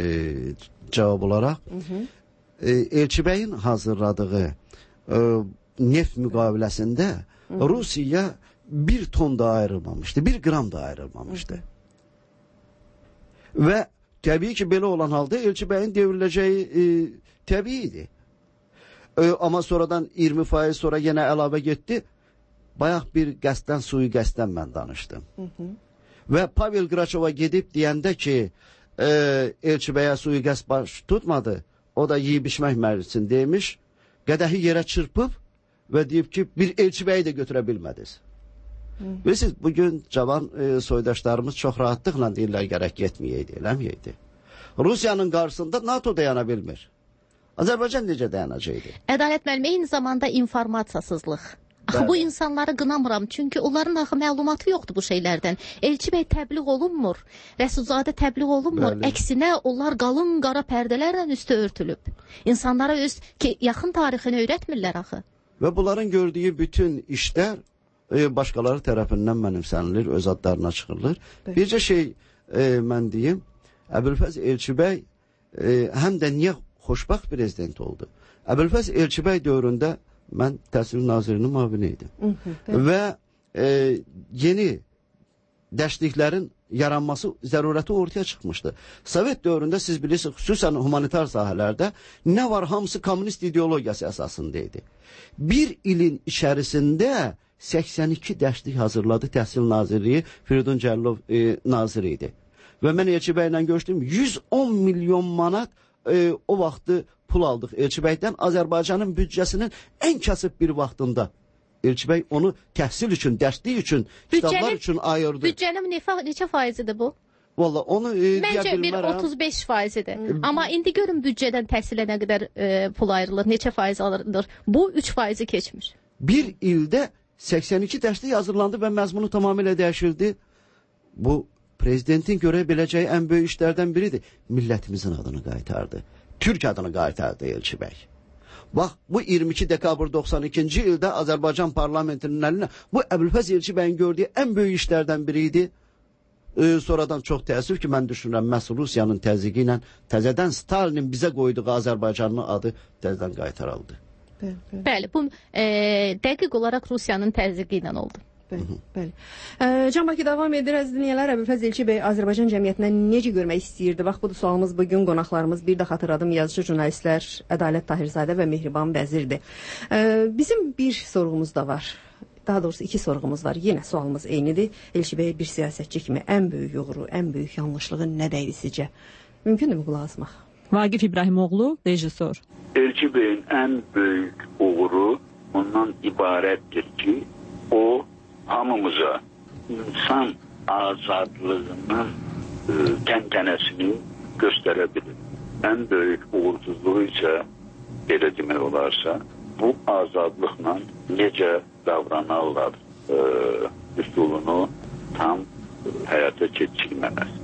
cavab olaraq. Elçibəyin hazırladığı neft müqaviləsində Rusiya 1 ton da ayrılmamışdı, 1 qram da ayrılmamışdı. Və təbii ki, belə olan halda Elçibəyin devriləcəyi təbii idi. Amma sonradan 20% sonra yenə əlavə getdi. Bayaq bir qəsdən, sui-qəsdən mən danışdım. Və Pavel Graçova gedib deyəndə ki, Elçibəyə sui-qəsd baş tutmadı, o da yeyib içmək məclisin demiş, qədəhi yerə çırpıb və deyib ki, bir Elçibəyi də götürə bilmədiniz. Bilirsiniz, bugün cavan soydaşlarımız çox rahatlıqla deyirlər, gərək getməyəydi, eləməyəydi. Rusiyanın qarşısında NATO dayana bilmir. Azərbaycan necə dayanacaqdı? Ədalət müəllim, eyni zamanda informatsiyasızlıq. Axı bu insanları qınamıram, çünki onların axı məlumatı yoxdur bu şeylərdən. Elçibəy təbliğ olunmur, Rəsulzadə təbliğ olunmur. Əksinə, onlar qalın qara pərdələrlə üstü örtülüb. İnsanlara öz yaxın tarixini öyrətmirlər axı. Və bunların gördüyü bütün işlər başqaları tərəfindən mənimsənilir, öz adlarına çıxırlar. Bircə şey mən deyim, Əbülfəz Elçibəy həm də niyə xoşbaxt prezident oldu? Əbülfəz Elçibəy dövründə mən Təhsil Nazirinin müavini idim. Və yeni dərsliklərin yaranması zərurəti ortaya çıxmışdı. Sovet dövründə siz bilirsiniz, xüsusən humanitar sahələrdə nə var, hamısı kommunist ideologiyası əsasında idi. Bir ilin içərisində 82 dərslik hazırladı Təhsil Nazirliyi, Firidun Cəlilov nazir idi. Və mən Elçi bəylə görüşdüm, 110 milyon manat o vaxtı pul aldıq Elçi bəydən, Azərbaycanın büdcəsinin ən kasıb bir vaxtında. Elçi bəy onu təhsil üçün, dərslik üçün, kitablar üçün ayırdı. Büdcənin neçə faizidir bu? Valla onu deyə Məncə bir bilmərəm. 35 faizidir. Amma indi görün büdcədən təhsilə nə qədər pul ayrılır, neçə faiz alınır. Bu 3 faizi keçmir. Bir ildə 82 dərslik hazırlandı və məzmunu tamamilə dəyişildi. Bu prezidentin görə biləcəyi ən böyük işlərdən biridir. Millətimizin adını qaytardı. Türk adını qaytardı Elçi bəy. Bax, bu 22 dekabr 92-ci ildə Azərbaycan parlamentinin əlinə bu Əbülfəz Elçi bəyin gördüyü ən böyük işlərdən biri idi. Sonradan çox təəssüf ki, mən düşünürəm, məhz Rusiyanın təzyiqi ilə təzədən Stalinin bizə qoyduğu Azərbaycanın adı təzədən qaytarıldı. Bəli, bu dəqiq olaraq Rusiyanın təzyiqi ilə oldu. Bəli. Can Bakı davam edir. Əziz dinləyənlər, Əbülfəz Elçi bəy Azərbaycan cəmiyyətinə necə görmək istəyirdi? Bax, budur sualımız bugün. Qonaqlarımız bir də xatırladım, yazıcı jurnalistlər Ədalət Tahirzadə və Mehriban Vəzirdir. Bizim bir sorğumuz da var. Daha doğrusu 2 sorğumuz var. Yenə sualımız eynidir. Elçi bəy bir siyasətçi kimi ən böyük uğuru, ən böyük yanlışlığı nə deyil sizcə? Mümkündürmü qulaq asmaq? Vaqif İbrahimoğlu, rejissor. Elçi bəyin ən böyük uğuru ondan ibarətdir ki, o hamımıza insan azadlığının təntənəsini göstərə bilir. Ən böyük uğursuzluğu isə, belə demək olarsa, bu azadlıqla necə davranarlar üsulunu tam həyata keçirməməsi.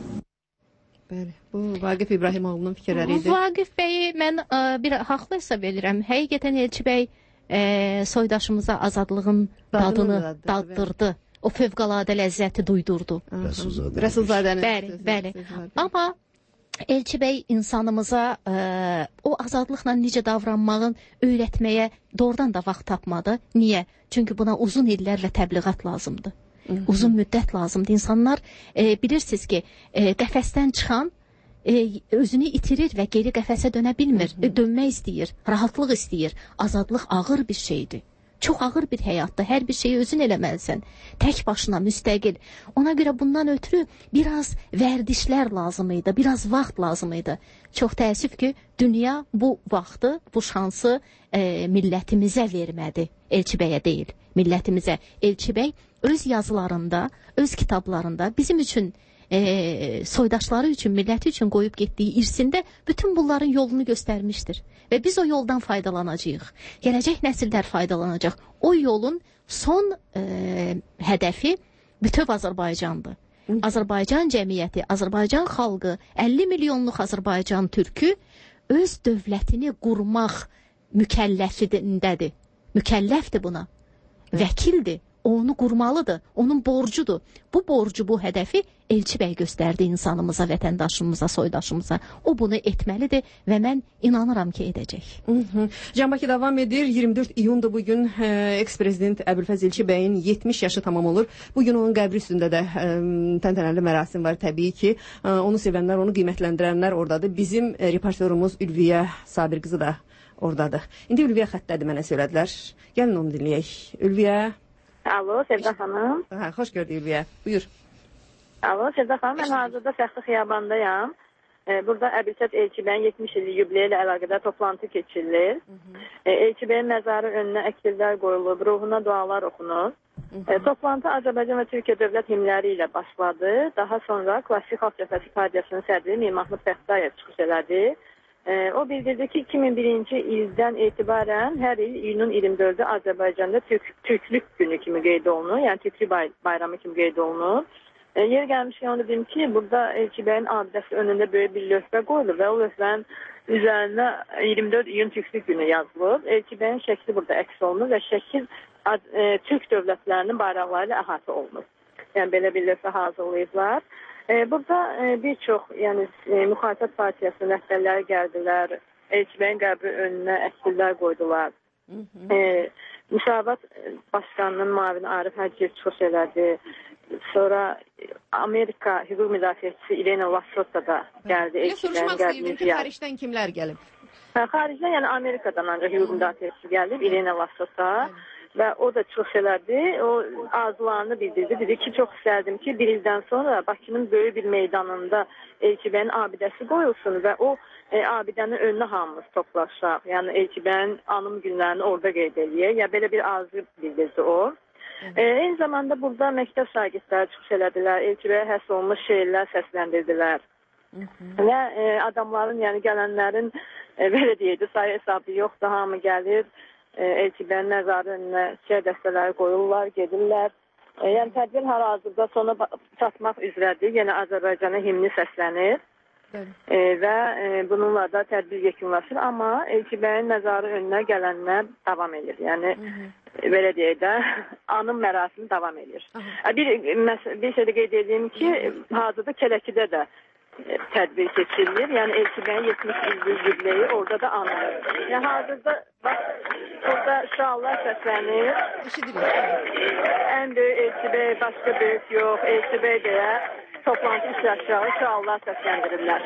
Bəli, bu Vaqif İbrahimoğlu'nun fikirləri idi. Vaqif bəyi mən bir haqlı hesab edirəm. Həqiqətən Elçi bəy soydaşımıza azadlığın dadını daddırdı. O fövqəladə ləzzəti duydurdu. Rəsulzadənin. Bəli. Amma Elçi bəy insanımıza o azadlıqla necə davranmağın öyrətməyə doğrudan da vaxt tapmadı. Niyə? Çünki buna uzun illərlə təbliğat lazımdır. Uzun müddət lazımdır. İnsanlar bilirsiniz ki, qəfəsdən çıxan özünü itirir və geri qəfəsə dönə bilmir. Dönmək istəyir, rahatlıq istəyir. Azadlıq ağır bir şeydir. Çox ağır bir həyatdır. Hər bir şeyi özün eləməlisən. Tək başına, müstəqil. Ona görə bundan ötürü biraz vərdişlər lazım idi, biraz vaxt lazım idi. Çox təəssüf ki, dünya bu vaxtı, bu şansı millətimizə vermədi. Elçi bəyə deyil, millətimizə. Elçi bəy öz yazılarında, öz kitablarında bizim üçün soydaşları üçün, milləti üçün qoyub getdiyi irsində bütün bunların yolunu göstərmişdir. Və biz o yoldan faydalanacağıq. Gələcək nəsillər faydalanacaq. O yolun son hədəfi bütöv Azərbaycandır. Azərbaycan cəmiyyəti, Azərbaycan xalqı, 50 milyonluq Azərbaycan türkü öz dövlətini qurmaq mükəlləfindədir. Mükəlləfdir buna. Vəkildir. Onu qurmalıdır, onun borcudur. Bu borcu, bu hədəfi Elçi bəy göstərdi insanımıza, vətəndaşımıza, soydaşımıza. O bunu etməlidir və mən inanıram ki, edəcək. Can Bakı davam edir. 24 iyundur bugün. Eks-prezident Əbülfəz Elçi bəyin 70 yaşı tamam olur. Bugün onun qəbri üstündə də təntənəli mərasim var təbii ki. Onu sevənlər, onu qiymətləndirənlər oradadır. Bizim reportörümüz Ülviyə Sabir qızı da oradadır. İndi Ülviyə xəttədir, mənə söylədilər. Gəlin onu dinləyək. Ülviyə. Alo, Sevda xanım. Xoş gördük Ülviyə. Buyur. Alo, Sevda xanım. Mən hazırda Fəxri Xiyabandayam. Burada Əbülfəz Elçi bəyin 70 illik yubileyi ilə əlaqədar toplantı keçirilir. Elçi bəyin məzarı önünə əksirlər qoyulub, ruhuna dualar oxunur. Toplantı Azərbaycan və Türkiyə dövlət himləri ilə başladı. Daha sonra Klassik Xalq Cəbhəsi Partiyasının sədri Mir Mahmud Fəxtayev çıxış elədi. O bildirdi ki, 2001-ci ildən etibarən hər il iyunun 24-ü Azərbaycanda Türklük günü kimi qeyd olunur, yəni Türklük bayramı kimi qeyd olunur. Yer gəlmişkən onu dedim ki, burada Elçi bəyin abidəsi önündə böyük bir lövhə qoyulur və o lövhənin üzərinə 24 iyun Türklük günü yazılıb. Elçi bəyin şəkli burada əks olunur və şəkil Türk dövlətlərinin bayraqları ilə əhatə olunur. Yəni belə bir lövhə hazırlayıblar. Burada bir çox, yəni Müxalifət Partiyasının rəhbərləri gəldilər, Elçi bəyin qəbri önünə əksirlər qoydular. Müsavat Başkanının müavini Arif Hacıyev çıxış elədi. Sonra Amerika hüquq müdafiəçisi Irena Lassota da gəldi. Soruşmaq istəyirdim ki, xaricdən kimlər gəlib? Xaricdən, yəni Amerikadan ancaq hüquq müdafiəçisi gəlib, Irena Lassota. Və o da çıxış elədi, o arzularını bildirdi. Dedi ki, çox istərdim ki, bir ildən sonra Bakının böyük bir meydanında Elçibəyin abidəsi qoyulsun və o abidənin önünə hamımız toplaşaq. Yəni Elçibəyin anım günlərini orada qeyd eləyək. Ya belə bir arzu bildirdi o. Eyni zamanda burada məktəb şagirdləri çıxış elədilər. Elçibəyə həsr olmuş şeirlər səsləndirdilər. Və adamların, yəni gələnlərin belə deyildi, sayı hesabı yoxdur, hamı gəlir. Elçibəyin məzarı önünə çiçək dəstələri qoyurlar, gedirlər. Yəni tədbir hal-hazırda sona çatmaq üzrədir. Yəni Azərbaycanın himni səslənir və bununla da tədbir yekunlaşır. Amma Elçibəyin məzarı önünə gələnlər davam edir. Yəni belə deyək də, anım mərasimi davam edir. Bir şey də qeyd edeyim ki, hazırda Kələkidə də tədbir keçirilir. Yəni Elçibəyin 70 yubileyi orada da anılır. Yəni hazırda bax, burada şüalar səslənir. Ən böyük Elçibəy, başqa böyük yox. Elçibəy deyə toplantı iştirakçıları şüalar səsləndirirlər.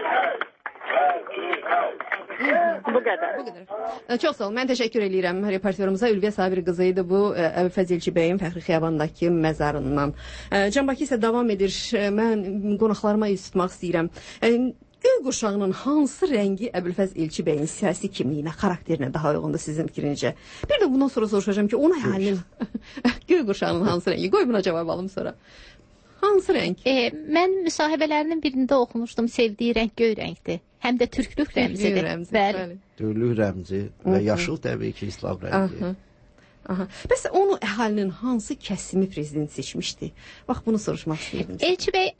Bu qədər. Çox sağ olun. Mən təşəkkür edirəm reportyorumuza. Ülviyə Sabir qızı idi bu Əbülfəz Elçibəyin Fəxri Xiyabandakı məzarından. Can Bakı isə davam edir. Mən qonaqlarıma üz tutmaq istəyirəm. Göy qurşağının hansı rəngi Əbülfəz Elçibəyin siyasi kimliyinə, xarakterinə daha uyğundur sizin fikrincə? Bir də bundan sonra soruşacağım ki, ona halinin göy qurşağının hansı rəngi? Qoy buna cavab alım sonra. Hansı rəng? Mən müsahibələrinin birində oxumuşdum, sevdiyi rəng göy rəngdir. Həm də türklük rəmzidir. Bəli. Türklük rəmzi və yaşıl təbii ki, İslam rəngi. Bəs onu əhalinin hansı kəsimi prezident seçmişdi? Bax, bunu soruşmaq istəyirdim. Elçibəy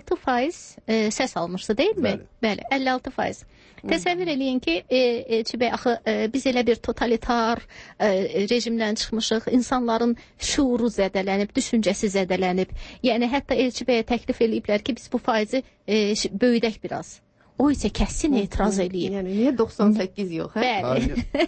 56% səs almışdı, deyilmi? Bəli, 56%. Təsəvvür eləyin ki, Elçibəy, axı biz elə bir totalitar rejimdən çıxmışıq, insanların şuuru zədələnib, düşüncəsi zədələnib. Yəni, hətta Elçibəyə təklif eləyiblər ki, biz bu faizi böyüdək biraz. O isə kəsin etiraz eləyib. Yəni, niyə 98 yox, hə? Bəli.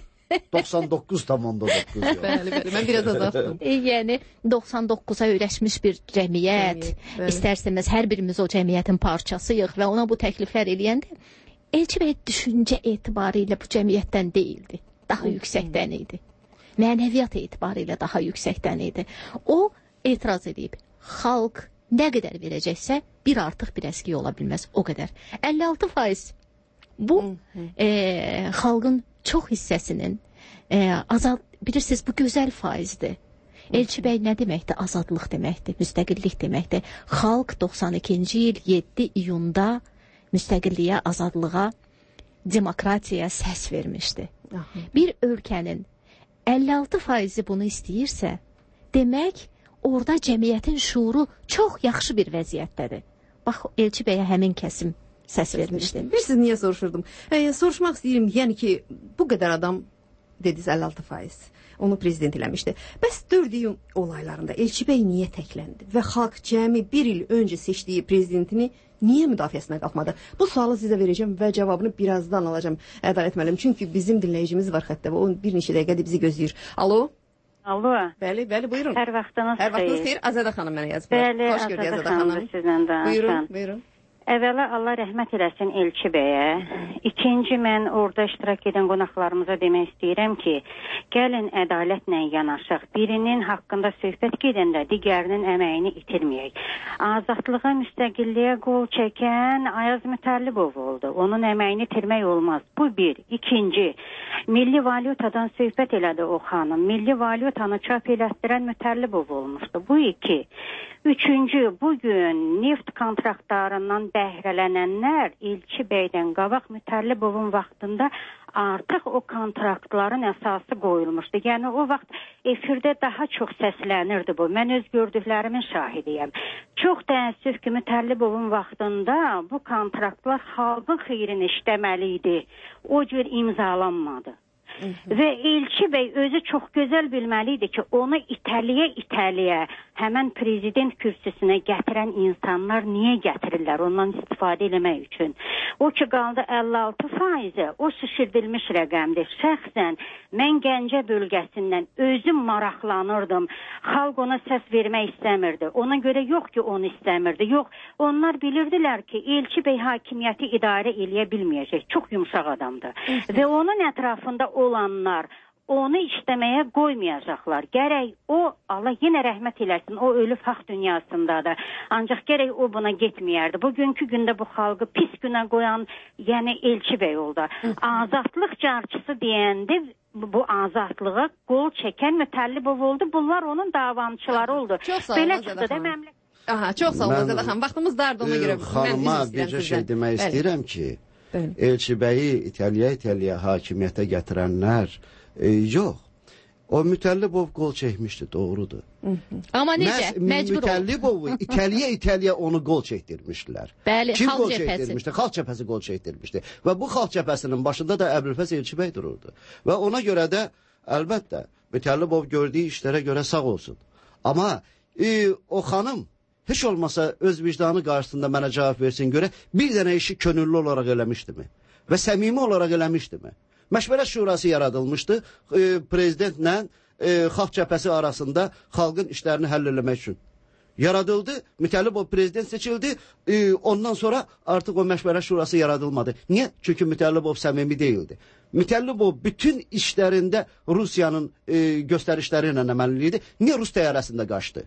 99,9 yox. Bəli, mən biraz azaltdım. Yəni, 99-a öyrəşmiş bir cəmiyyət, istərsəməz hər birimiz o cəmiyyətin parçasıyıq və ona bu təkliflər eləyəndə, Elçibəy düşüncə etibarilə bu cəmiyyətdən deyildi, daha yüksəkdən idi. Mənəviyyat etibarilə daha yüksəkdən idi. O, etiraz edib, xalq nə qədər verəcəksə, bir artıq bir əski ola bilməz, o qədər. 56% bu, xalqın çox hissəsinin, bilirsiniz, bu gözəl faizdir. Elçibəy nə deməkdir? Azadlıq deməkdir, müstəqillik deməkdir. Xalq 92-ci il 7 iyunda müstəqilliyə, azadlığa, demokratiyaya səs vermişdi. Bir ölkənin 56% bunu istəyirsə, demək, orada cəmiyyətin şuuru çox yaxşı bir vəziyyətdədir. Bax, Elçibəyə həmin kəsim səs vermişdi. Bilirsiniz, niyə soruşurdum? Soruşmaq istəyirəm, yəni ki, bu qədər adam, dediniz 56%, onu prezident eləmişdi. Bəs 4 iyun olaylarında Elçibəy niyə təkləndi və xalq cəmi bir il öncə seçdiyi prezidentini niyə müdafiəsinə qalxmadı? Bu sualı sizə verəcəm və cavabını birazdan alacağım, Ədalət müəllim. Çünki bizim dinləyicimiz var xəttə və o bir neçə dəqiqədə bizi gözləyir. Alo? Alo. Bəli, buyurun. Hər vaxtınız xeyir. Hər vaxtınız xeyir. Azada xanım mənə yazıblar. Bəli, Azada xanım sizlə danışan. Buyurun. Əvvəla Allah rəhmət eləsin Elçibəyə. İkinci, mən orada iştirak edən qonaqlarımıza demək istəyirəm ki, gəlin ədalətlə yanaşıq. Birinin haqqında söhbət gedəndə digərinin əməyini itirməyək. Azadlığa, müstəqilliyə qol çəkən Ayaz Mütəllibov oldu. Onun əməyini itirmək olmaz. Bu bir. İkinci, milli valyutadan söhbət elədi o xanım. Milli valyutanı çap elətdirən Mütəllibov olmuşdu. Bu iki. Üçüncü, bugün neft kontraktlarından bəhrələnənlər Elçibəydən qabaq Mütəllibovun vaxtında artıq o kontraktların əsası qoyulmuşdu. Yəni o vaxt efirdə daha çox səslənirdi bu. Mən öz gördüklərimin şahidiyəm. Çox təəssüf ki, Mütəllibovun vaxtında bu kontraktlar xalqın xeyrinə işləməli idi. O cür imzalanmadı. Və Elçibəy özü çox gözəl bilməli idi ki, onu itəliyə həmən prezident kürsüsünə gətirən insanlar niyə gətirirlər ondan istifadə eləmək üçün. O ki qaldı 56%, o şişirdilmiş rəqəmdir. Şəxsən mən Gəncə bölgəsindən özüm maraqlanırdım. Xalq ona səs vermək istəmirdi. Ona görə yox ki, onu istəmirdi. Yox, onlar bilirdilər ki, Elçi bəy hakimiyyəti idarə eləyə bilməyəcək. Çox yumşaq adamdır. Və onun ətrafında olanlar onu işləməyə qoymayacaqlar. Gərək o, Allah yenə rəhmət eləsin, o ölüb haqq dünyasındadır. Ancaq gərək o buna getməyərdi. Bugünkü gündə bu xalqı pis günə qoyan, yəni Elçi bəy oldu. Azadlıq carçısı deyəndə bu azadlığa qol çəkən Mütəllibov oldu. Bunlar onun davamçıları oldu. Çox sağ olun, Azədə xanım. Aha, çox sağ olun, Azədə xanım. Vaxtımız dardı, ona görə. Xanıma bircə şey demək istəyirəm ki, Elçi bəyi itəliyə hakimiyyətə gətirənlər yox. O Mütəllibov qol çəkmişdi, doğrudur. Amma necə? Məcbur oldu. Mütəllibovu itəliyə onu qol çəkdirmişdilər. Bəli, kim xalq qol cəbhəsi. çəkdirmişdi? Xalq cəbhəsi qol çəkdirmişdi. Və bu xalq cəbhəsinin başında da Əbülfəz Elçi bəy dururdu. Və ona görə də əlbəttə Mütəllibov gördüyü işlərə görə sağ olsun. Amma o xanım heç olmasa öz vicdanı qarşısında mənə cavab versin görə bir dənə işi könüllü olaraq eləmişdimi? Və səmimi olaraq eləmişdimi? Məşvərət şurası yaradılmışdı prezidentlə xalq cəbhəsi arasında xalqın işlərini həll eləmək üçün. Yaradıldı, Mütəllibov prezident seçildi, ondan sonra artıq o məşvərət şurası yaradılmadı. Niyə? Çünki Mütəllibov səmimi deyildi. Mütəllibov bütün işlərində Rusiyanın göstərişləri ilə əməli idi. Niyə Rus təyyarəsində qaçdı?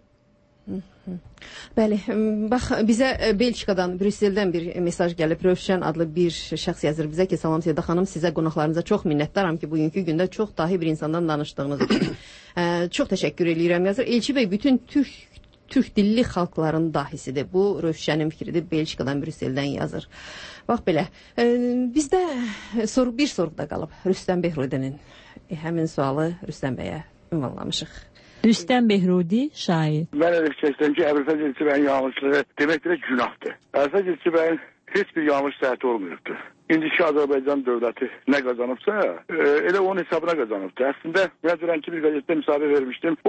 Bəli, bax bizə Belçikadan, Brüsseldən bir mesaj gəlib. Rövşən adlı bir şəxs yazır bizə ki, salam Sevda xanım, sizə qonaqlarınıza çox minnətdaram ki, bugünkü gündə çox dahi bir insandan danışdığınız üçün. Çox təşəkkür edirəm yazır. Elçi bəy bütün türk dilli xalqların dahisidir. Bu Rövşənin fikridir. Belçikadan, Brüsseldən yazır. Bax belə, bizdə bir soru da qalıb. Rüstəm Behrudinin həmin sualı Rüstəm bəyə ünvanlamışıq. Rüstəm Behrudi, şair. Mən elə fikirləşirəm ki, Əbülfəz Elçi bəyin yanlışlığı deməkdir günahdır. Əbülfəz Elçi bəyin heç bir yanlış səhəti olmayıbdır. İndiki Azərbaycan dövləti nə qazanıbsa, elə onun hesabına qazanıbdır. Əslində, mən dünən ki, bir qəzetdə müsahibə vermişdim. O,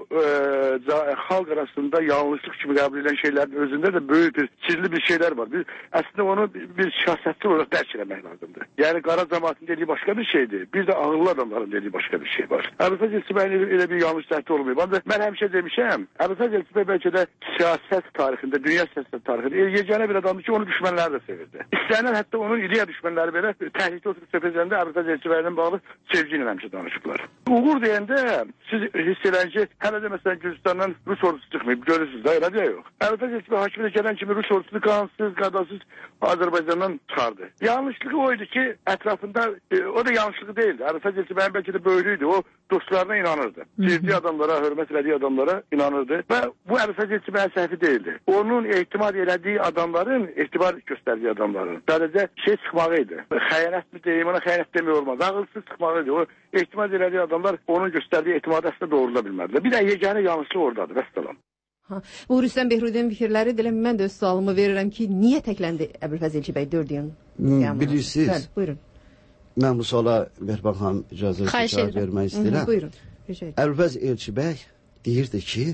xalq arasında yanlışlıq kimi qəbul edən şeylərin özündə də böyük bir, kirli bir şeylər var. Əslində, onu bir siyasətçi olaraq dərk eləmək lazımdır. Yəni, qara cəmaatın dediyi başqa bir şeydir. Bir də ağıllı adamların dediyi başqa bir şey var. Əbülfəz Elçi bəyin elə bir yanlış səhəti olmayıb. Ancaq mən həmişə demişəm, Əbülfəz Elçi bəy bəlkə də siyasət tarixində, dünya siyasət tarixində yeganə bir adamdır ki, onu düşmənləri də sevirdi. İstəyənlər hətta onun ideya düşmənləri belə təhlükə oturub söhbətlərində Əbülfəz Elçi bəylə bağlı sevgi ilə həmişə danışıblar. Uğur deyəndə siz hiss edin ki, hələ də məsələn Gürcüstandan Rus ordusu çıxmayıb, görürsünüz də, elə deyə yox. Əbülfəz Elçi bəy hakimiyyətə gələn kimi Rus ordusunu qansız, qadasız Azərbaycandan çıxardı. Yanlışlığı oydu ki, ətrafında, o da yanlışlığı deyildi. Əbülfəz Elçi bəyin bəlkə də böyrüydü, o dostlarına inanırdı. Sevdiyi adamlara, hörmət elədiyi adamlara inanırdı və bu Əbülfəz Elçi bəyin səhvi deyildi. Onun ehtimal elədiyi adamların, etibar göstərdiyi adamların sadəcə şey çıxmağı idi. Xəyanət mi deyim, ona xəyanət demək olmaz. Ağılsız çıxmağı idi. O ehtimal elədiyi adamlar onun göstərdiyi etimadı əslində doğrula bilmədilər. Bir də yeganə yanlışlıq oradadır, vəssalam. Bu Rüstəm Behrudinin fikirləridir. Mən də öz sualımı verirəm ki, niyə təkləndi Əbülfəz Elçi bəy 4 yıl? Bilirsiniz, bəli, buyurun. Mən bu suala Mehriban xanım icazə cavab vermək istəyirəm. Buyurun. Əbülfəz Elçi bəy deyirdi ki,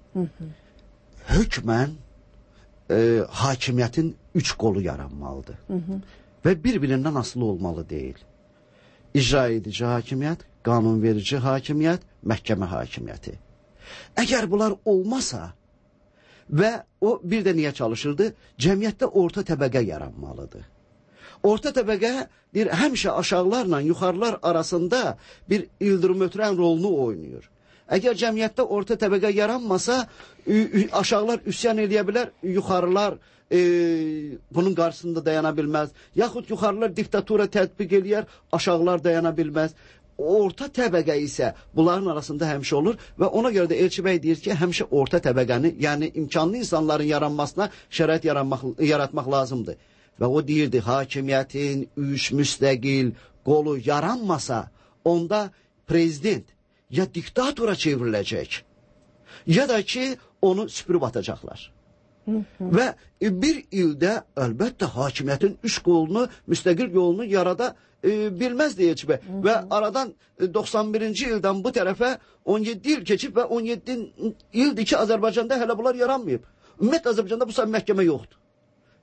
hökmən hakimiyyətin 3 qolu yaranmalıdır. Və bir-birindən asılı olmalı deyil. İcra edici hakimiyyət, qanunverici hakimiyyət, məhkəmə hakimiyyəti. Əgər bunlar olmasa və o bir də niyə çalışırdı? Cəmiyyətdə orta təbəqə yaranmalıdır. Orta təbəqə həmişə aşağılarla yuxarılar arasında bir ildırım ötürən rolunu oynayır. Əgər cəmiyyətdə orta təbəqə yaranmasa, aşağılar üsyan edə bilər, yuxarılar bunun qarşısında dayana bilməz. Yaxud yuxarılar diktatura tətbiq eləyər, aşağılar dayana bilməz. Orta təbəqə isə bunların arasında həmişə olur və ona görə də Elçi bəy deyir ki, həmişə orta təbəqəni, yəni imkanlı insanların yaranmasına şərait yaratmaq lazımdır. Və o deyirdi, hakimiyyətin 3 müstəqil qolu yaranmasa, onda prezident ya diktatora çevriləcək, ya da ki, onu süpürüb atacaqlar. Və bir ildə əlbəttə hakimiyyətin 3 qolunu, müstəqil yolunu yarada bilməzdi Elçi bəy. Və aradan 91-ci ildən bu tərəfə 17 il keçib və 17 ildir ki, Azərbaycanda hələ bunlar yaranmayıb. Ümumiyyətlə, Azərbaycanda bu saat məhkəmə yoxdur.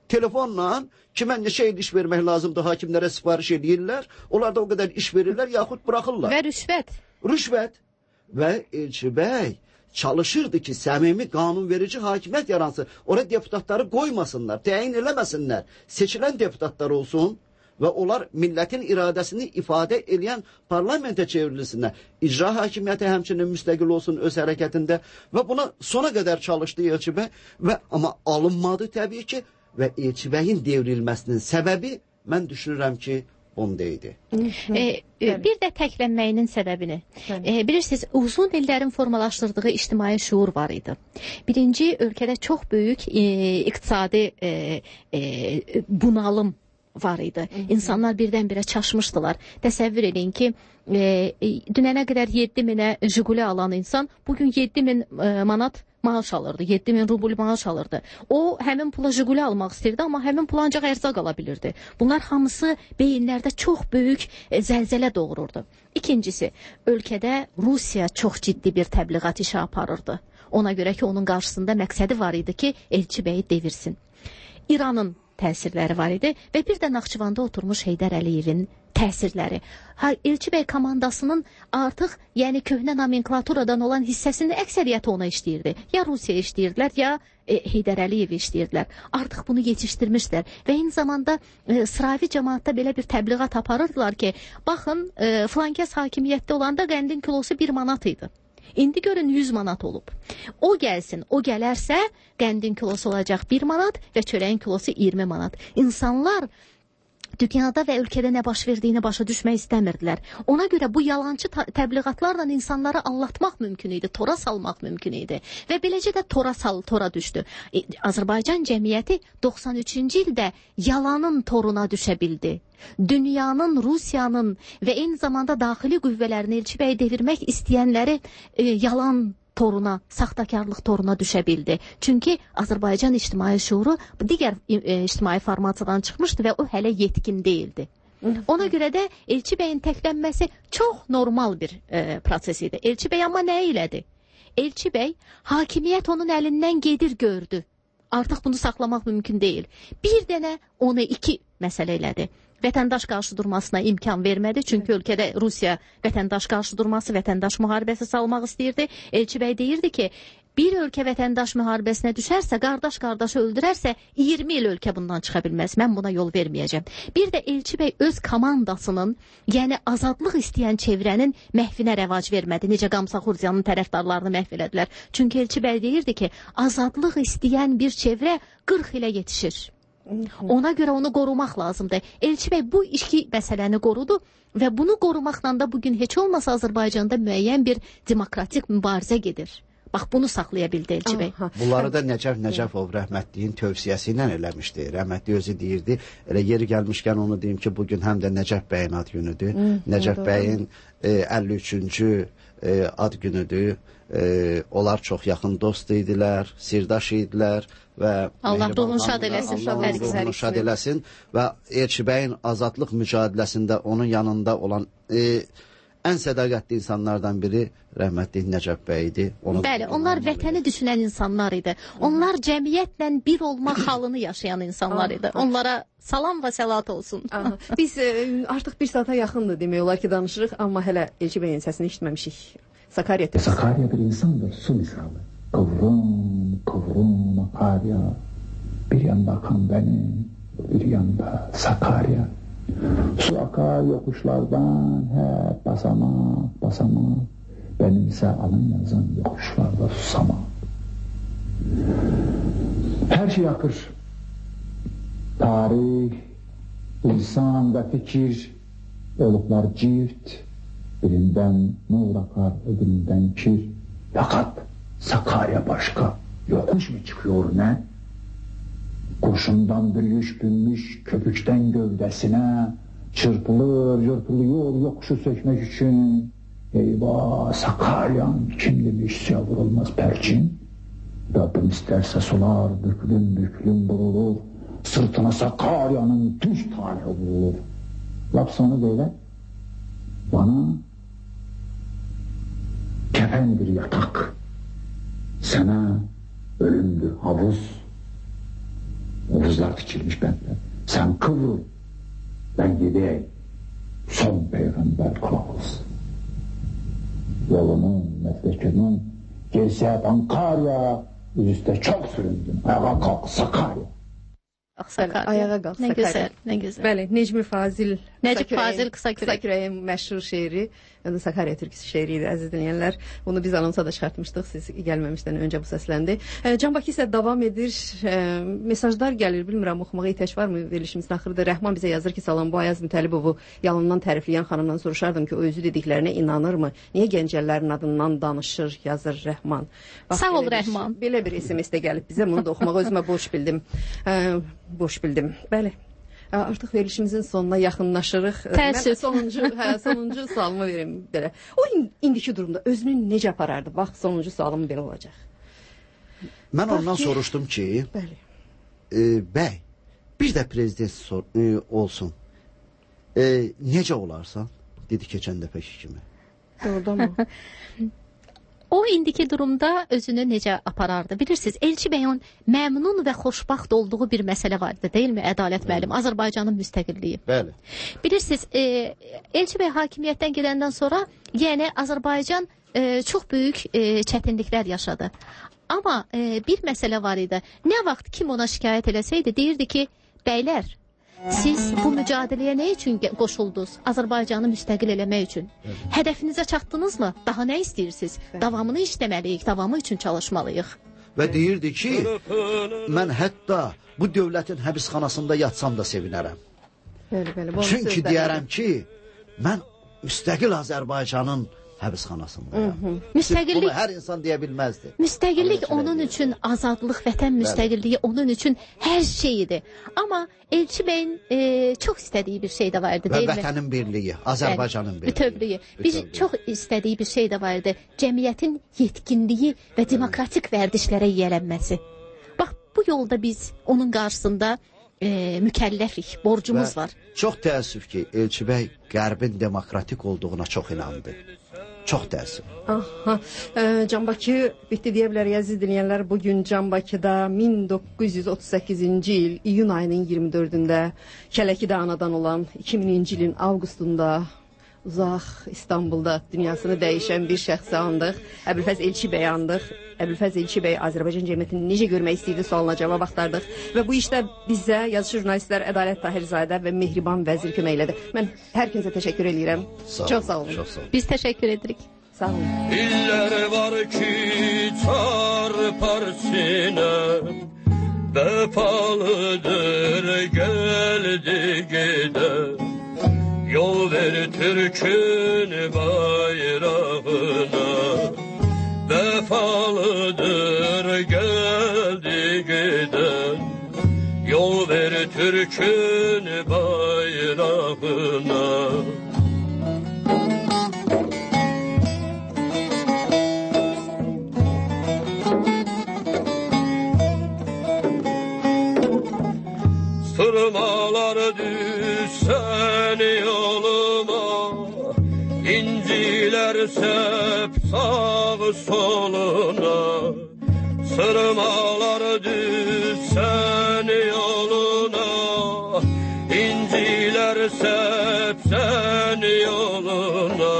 telefonla kimə neçə il iş vermək lazımdır, hakimlərə sifariş edirlər. Onlar da o qədər iş verirlər, yaxud buraxırlar. Və rüşvət. Rüşvət. Və Elçi bəy çalışırdı ki, səmimi qanunverici hakimiyyət yaransın. Oraya deputatları qoymasınlar, təyin eləməsinlər. Seçilən deputatlar olsun və onlar millətin iradəsini ifadə edən parlamentə çevrilsinlər. İcra hakimiyyəti həmçinin müstəqil olsun öz hərəkətində və buna sona qədər çalışdı Elçi bəy və amma alınmadı təbii ki və Elçi bəyin devrilməsinin səbəbi mən düşünürəm ki, onda idi. Bir də təklənməyinin səbəbini. Bilirsiniz, uzun illərin formalaşdırdığı ictimai şuur var idi. Birinci, ölkədə çox böyük iqtisadi bunalım var idi. İnsanlar birdən-birə çaşmışdılar. Təsəvvür edin ki, dünənə qədər 7 minə Jiguli alan insan bugün 7 min manat maaş alırdı, 7 min rubl maaş alırdı. O həmin pula Jiguli almaq istirdi, amma həmin pula ancaq ərzaq ala bilirdi. Bunlar hamısı beyinlərdə çox böyük zəlzələ doğururdu. İkincisi, ölkədə Rusiya çox ciddi bir təbliğat işi aparırdı. Ona görə ki, onun qarşısında məqsədi var idi ki, Elçi bəyi devirsin. İranın təsirləri var idi və bir də Naxçıvanda oturmuş Heydər Əliyevin təsirləri. Elçi bəy komandasının artıq, yəni köhnə nomenklaturadan olan hissəsində əksəriyyəti ona işləyirdi. Ya Rusiya işləyirdilər, ya Heydər Əliyev işləyirdilər. Artıq bunu yetişdirmişlər və eyni zamanda sıravi cəmaatda belə bir təbliğat aparırdılar ki, baxın, flankəs hakimiyyətdə olanda qəndin kilosu 1 manat idi. İndi görün 100 manat olub. O gəlsin, o gələrsə qəndin kilosu olacaq 1 manat və çörəyin kilosu 20 manat. İnsanlar dünyada və ölkədə nə baş verdiyini başa düşmək istəmirdilər. Ona görə bu yalancı təbliğatlarla insanları allatmaq mümkün idi, tora salmaq mümkün idi. Və beləcə də tora düşdü. Azərbaycan cəmiyyəti 93-cü ildə yalanın toruna düşə bildi. Dünyanın, Rusiyanın və eyni zamanda daxili qüvvələrini Elçi bəyi devirmək istəyənləri yalan toruna, saxtakarlıq toruna düşə bildi. Çünki Azərbaycan ictimai şuuru digər ictimai formasiyadan çıxmışdı və o hələ yetkin deyildi. Ona görə də Elçi bəyin təklənməsi çox normal bir proses idi. Elçi bəy amma nə elədi? Elçi bəy hakimiyyət onun əlindən gedir gördü. Artıq bunu saxlamaq mümkün deyil. Bir dənə onu 2 məsələ elədi. Vətəndaş qarşı durmasına imkan vermədi. Çünki ölkədə Rusiya vətəndaş qarşı durması, vətəndaş müharibəsi salmaq istəyirdi. Elçi bəy deyirdi ki, bir ölkə vətəndaş müharibəsinə düşərsə, qardaşı öldürərsə, 20 il ölkə bundan çıxa bilməz. Mən buna yol verməyəcəm. Bir də Elçi bəy öz komandasının, yəni azadlıq istəyən çevrənin məhvinə rəvac vermədi. Necə Qamsa Xurziyanın tərəfdarlarını məhv elədilər. Çünki Elçi bəy deyirdi ki, azadlıq istəyən bir çevrə 40 ilə yetişir. Ona görə onu qorumaq lazımdır. Elçi bəy bu iki məsələni qorudu və bunu qorumaqla da bugün heç olmasa Azərbaycanda müəyyən bir demokratik mübarizə gedir. Bax, bunu saxlaya bildi Elçi bəy. Bunları da Nəcəf Nəcəfov rəhmətliyin tövsiyəsi ilə eləmişdi. Rəhmətli özü deyirdi. Elə yeri gəlmişkən onu deyim ki, bugün həm də Nəcəf bəyin ad günüdür. Nəcəf bəyin 53-cü ad günüdür. Onlar çox yaxın dost idilər, sirdaş idilər və Allah ruhunu şad eləsin. Allah ruhunu şad eləsin və Elçi bəyin azadlıq mücadiləsində onun yanında olan ən sədaqətli insanlardan biri rəhmətli Nəcəf bəy idi. Bəli, onlar vətəni düşünən insanlar idi. Onlar cəmiyyətlə bir olmaq halını yaşayan insanlar idi. Onlara salam və səlat olsun. Biz artıq 1 saata yaxındır demək olar ki, danışırıq, amma hələ Elçi bəyin səsini eşitməmişik. Sakarya bir insandır, su misalı. Kıvrım, kıvrım Sakarya. Bir yanda akan benim, bir yanda Sakarya. Su akar yokuşlardan hep basamak, basamak. Benimse alın yazın yokuşlarda susamak. Her şey akır. Tarih, insan ve fikir, oluklar cift. Birinden nur akar, öbüründen kir. Fakat Sakarya başka. Yokuş mu çıkıyor ne? Kurşundan bir yüş binmiş köpükten gövdesine çırpılır, yırtılıyor yokuşu sökmek için. Eyvah Sakaryan kim demişse vurulmaz perçin. Rabbim isterse sular büklüm büklüm vurulur. Sırtına Sakarya'nın düz tane vurulur. Laf sonu böyle. Bana kefen bir yatak. Sana ölümdür havuz. Kızlar tikilmiş benden. Sen kıvrıl. Ben gideyim. Son peygamber kılavuz. Yolunun, meslekinin gerisi hep Ankarya. Üstüne çok süründüm. Ayağa kalk Sakarya. Ayağa qalx. Nə gözəl, nə gözəl. Bəli, Necmi Fazil Qısa kürəyin məşhur şeiri, Sakarya türküsü şeiri idi, əziz dinləyənlər. Bunu biz anonsa da çıxartmışdıq, siz gəlməmişdən öncə bu səsləndi. Can Bakı isə davam edir, mesajlar gəlir, bilmirəm oxumağa ehtiyac varmı verilişimizin axırında. Rəhman bizə yazır ki, salam, bu Ayaz Mütəlibovu yalandan tərifləyən xanımdan soruşardım ki, o özü dediklərinə inanırmı? Niyə gəncəllərin adından danışır, yazır Rəhman. Sağ ol Rəhman. Belə bir SMS də gəlib bizə, bunu da oxumağa özümə borc bildim. Bəli. Artıq verilişimizin sonuna yaxınlaşırıq. Mən sonuncu sualımı verim belə. O indiki durumda özünü necə aparardı? Bax, sonuncu sualım belə olacaq. Mən ondan soruşdum ki, bəy, bir də prezident olsun. Necə olarsan? Dedi keçən dəfəki kimi. Doğrudan mı? O indiki durumda özünü necə aparardı? Bilirsiniz, Elçi bəyin məmnun və xoşbaxt olduğu bir məsələ vardı, deyilmi? Ədalət müəllim, Azərbaycanın müstəqilliyi. Bəli. Bilirsiniz, Elçi bəy hakimiyyətdən gedəndən sonra, yəni Azərbaycan çox böyük çətinliklər yaşadı. Amma bir məsələ var idi. Nə vaxt kim ona şikayət eləsəydi, deyirdi ki, bəylər, siz bu mücadiləyə nə üçün qoşuldunuz? Azərbaycanı müstəqil eləmək üçün. Hədəfinizə çatdınızmı? Daha nə istəyirsiniz? Davamını işləməliyik, davamı üçün çalışmalıyıq. Və deyirdi ki, mən hətta bu dövlətin həbisxanasında yatsam da sevinərəm. Çünki deyərəm ki, mən müstəqil Azərbaycanın həbisxanasındayım. Müstəqillik, bunu hər insan deyə bilməzdi. Müstəqillik onun üçün azadlıq, vətən müstəqilliyi onun üçün hər şeyidir. Amma Elçi bəyin çox istədiyi bir şey də vardı, deyilmi? Və vətənin birliyi, Azərbaycanın birliyi. Bütövlüyü. Bir çox istədiyi bir şey də vardı. Cəmiyyətin yetkinliyi və demokratik vərdişlərə yiyələnməsi. Bax, bu yolda biz onun qarşısında mükəlləfik, borcumuz var. Çox təəssüf ki, Elçi bəy Qərbin demokratik olduğuna çox inandı. Çox təəssüf. Can Bakı bitdi deyə bilərik, əziz dinləyənlər. Bugün Can Bakıda 1938-ci il iyun ayının 24-də Kələkidə anadan olan 2000-ci ilin avqustunda uzaq İstanbulda dünyasını dəyişən bir şəxsi andıq. Əbülfəz Elçi bəy andıq. Əbülfəz Elçi bəy Azərbaycan cəmiyyətini necə görmək istəyirdi sualına cavab axtardıq. Və bu işdə bizə yazıcı jurnalistlər Ədalət Tahirzadə və Mehriban Vəzir kömək elədi. Mən hər kəsə təşəkkür edirəm. Çox sağ olun. Biz təşəkkür edirik. Sağ olun. İllər var ki çarpar sinəm, vəfalıdır gəldi gedər. Yol ver Türk'ün bayrağına, vefalıdır geldi giden. Yol ver Türk'ün bayrağına. Sırmalar düşsen yoluma, inciler sep sağ soluna. Sırmalar düşsen yoluna, inciler sep sen yoluna.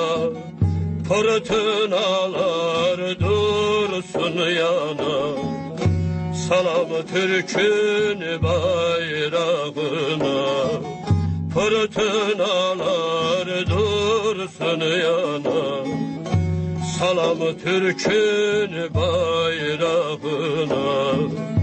Fırtınalar dursun yana, salam Türk'ün bayrağına. Fırtınalar dursun yana, salam Türk'ün bayrağına.